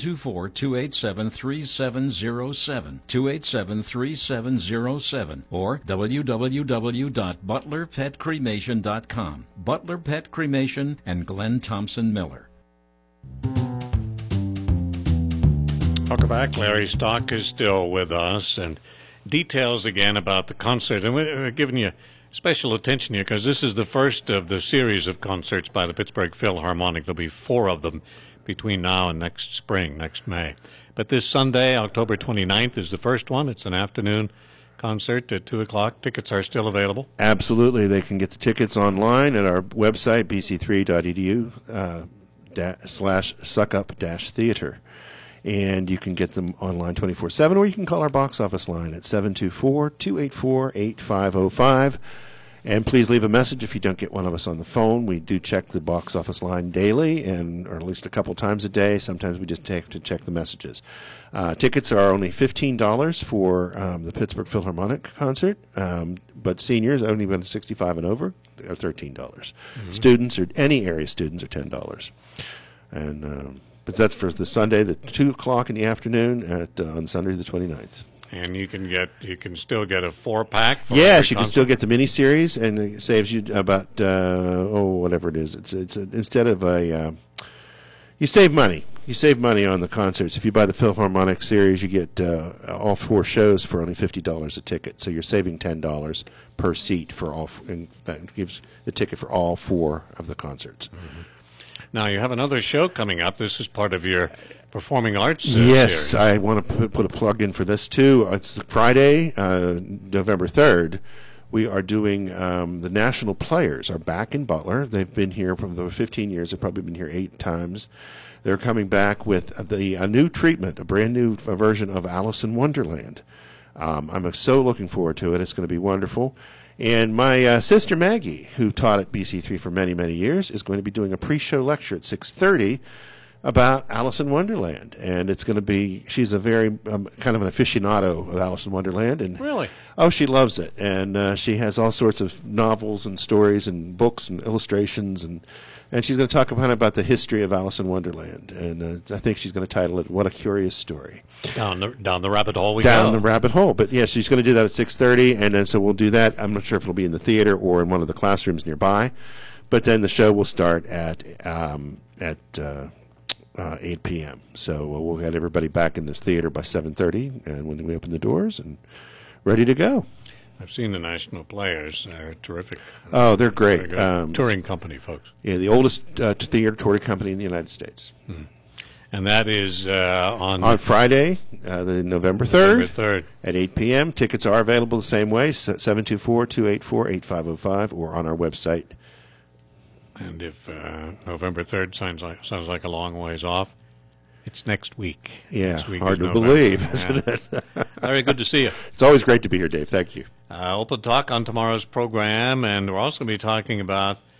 724-287-3707, 287-3707, or www.butlerpetcremation.com. Butler Pet Cremation and Glenn Thompson Miller. Welcome back. Larry Stock is still with us, and details again about the concert. And we're giving you special attention here because this is the first of the series of concerts by the Pittsburgh Philharmonic. There'll be 4 of them between now and next spring, next May. But this Sunday, October 29th, is the first one. It's an afternoon concert at 2 o'clock. Tickets are still available. Absolutely. They can get the tickets online at our website, bc3.edu /suckup-theater. And you can get them online 24/7, or you can call our box office line at 724-284-8505. And please leave a message if you don't get one of us on the phone. We do check the box office line daily, or at least a couple times a day. Sometimes we just have to check the messages. Tickets are only $15 for the Pittsburgh Philharmonic concert, but seniors, only when 65 and over, are $13. Mm-hmm. Students, or any area students, are $10. And but that's for the Sunday, the 2 o'clock in the afternoon on Sunday the 29th. And you can still get a 4-pack. Yes, you can still get the mini-series, and it saves you about whatever it is. It's instead of you save money. You save money on the concerts. If you buy the Philharmonic series, you get all 4 shows for only $50 a ticket. So you're saving $10 per seat for all, and that gives a ticket for all 4 of the concerts. Mm-hmm. Now, you have another show coming up. This is part of your performing arts yes, series. I want to put a plug in for this, too. It's Friday, November 3rd. We are doing the National Players are back in Butler. They've been here for over 15 years. They've probably been here 8 times. They're coming back with a new treatment, a brand new version of Alice in Wonderland. I'm so looking forward to it. It's going to be wonderful. And my sister Maggie, who taught at BC3 for many, many years, is going to be doing a pre-show lecture at 6:30 about Alice in Wonderland. And it's going to be, she's a very kind of an aficionado of Alice in Wonderland. And really? Oh, she loves it. And she has all sorts of novels and stories and books and illustrations. And she's going to talk about the history of Alice in Wonderland. And I think she's going to title it, What a Curious Story. Down the rabbit hole we Down go. the rabbit hole. But, yeah, she's going to do that at 6:30, and then so we'll do that. I'm not sure if it'll be in the theater or in one of the classrooms nearby. But then the show will start at 8 p.m. So we'll get everybody back in the theater by 7:30, and when we open the doors, and ready to go. I've seen the National Players. They're terrific. Oh, they're great. Touring company, folks. Yeah, the oldest theater touring company in the United States. And that is on Friday, the November 3rd, November 3rd at 8 p.m. Tickets are available the same way, 724-284-8505, or on our website. And if November 3rd sounds like a long ways off, it's next week. Yeah, next week hard to November. believe, isn't it? Very good to see you. It's always great to be here, Dave. Thank you. Open Talk on tomorrow's program, and we're also going to be talking about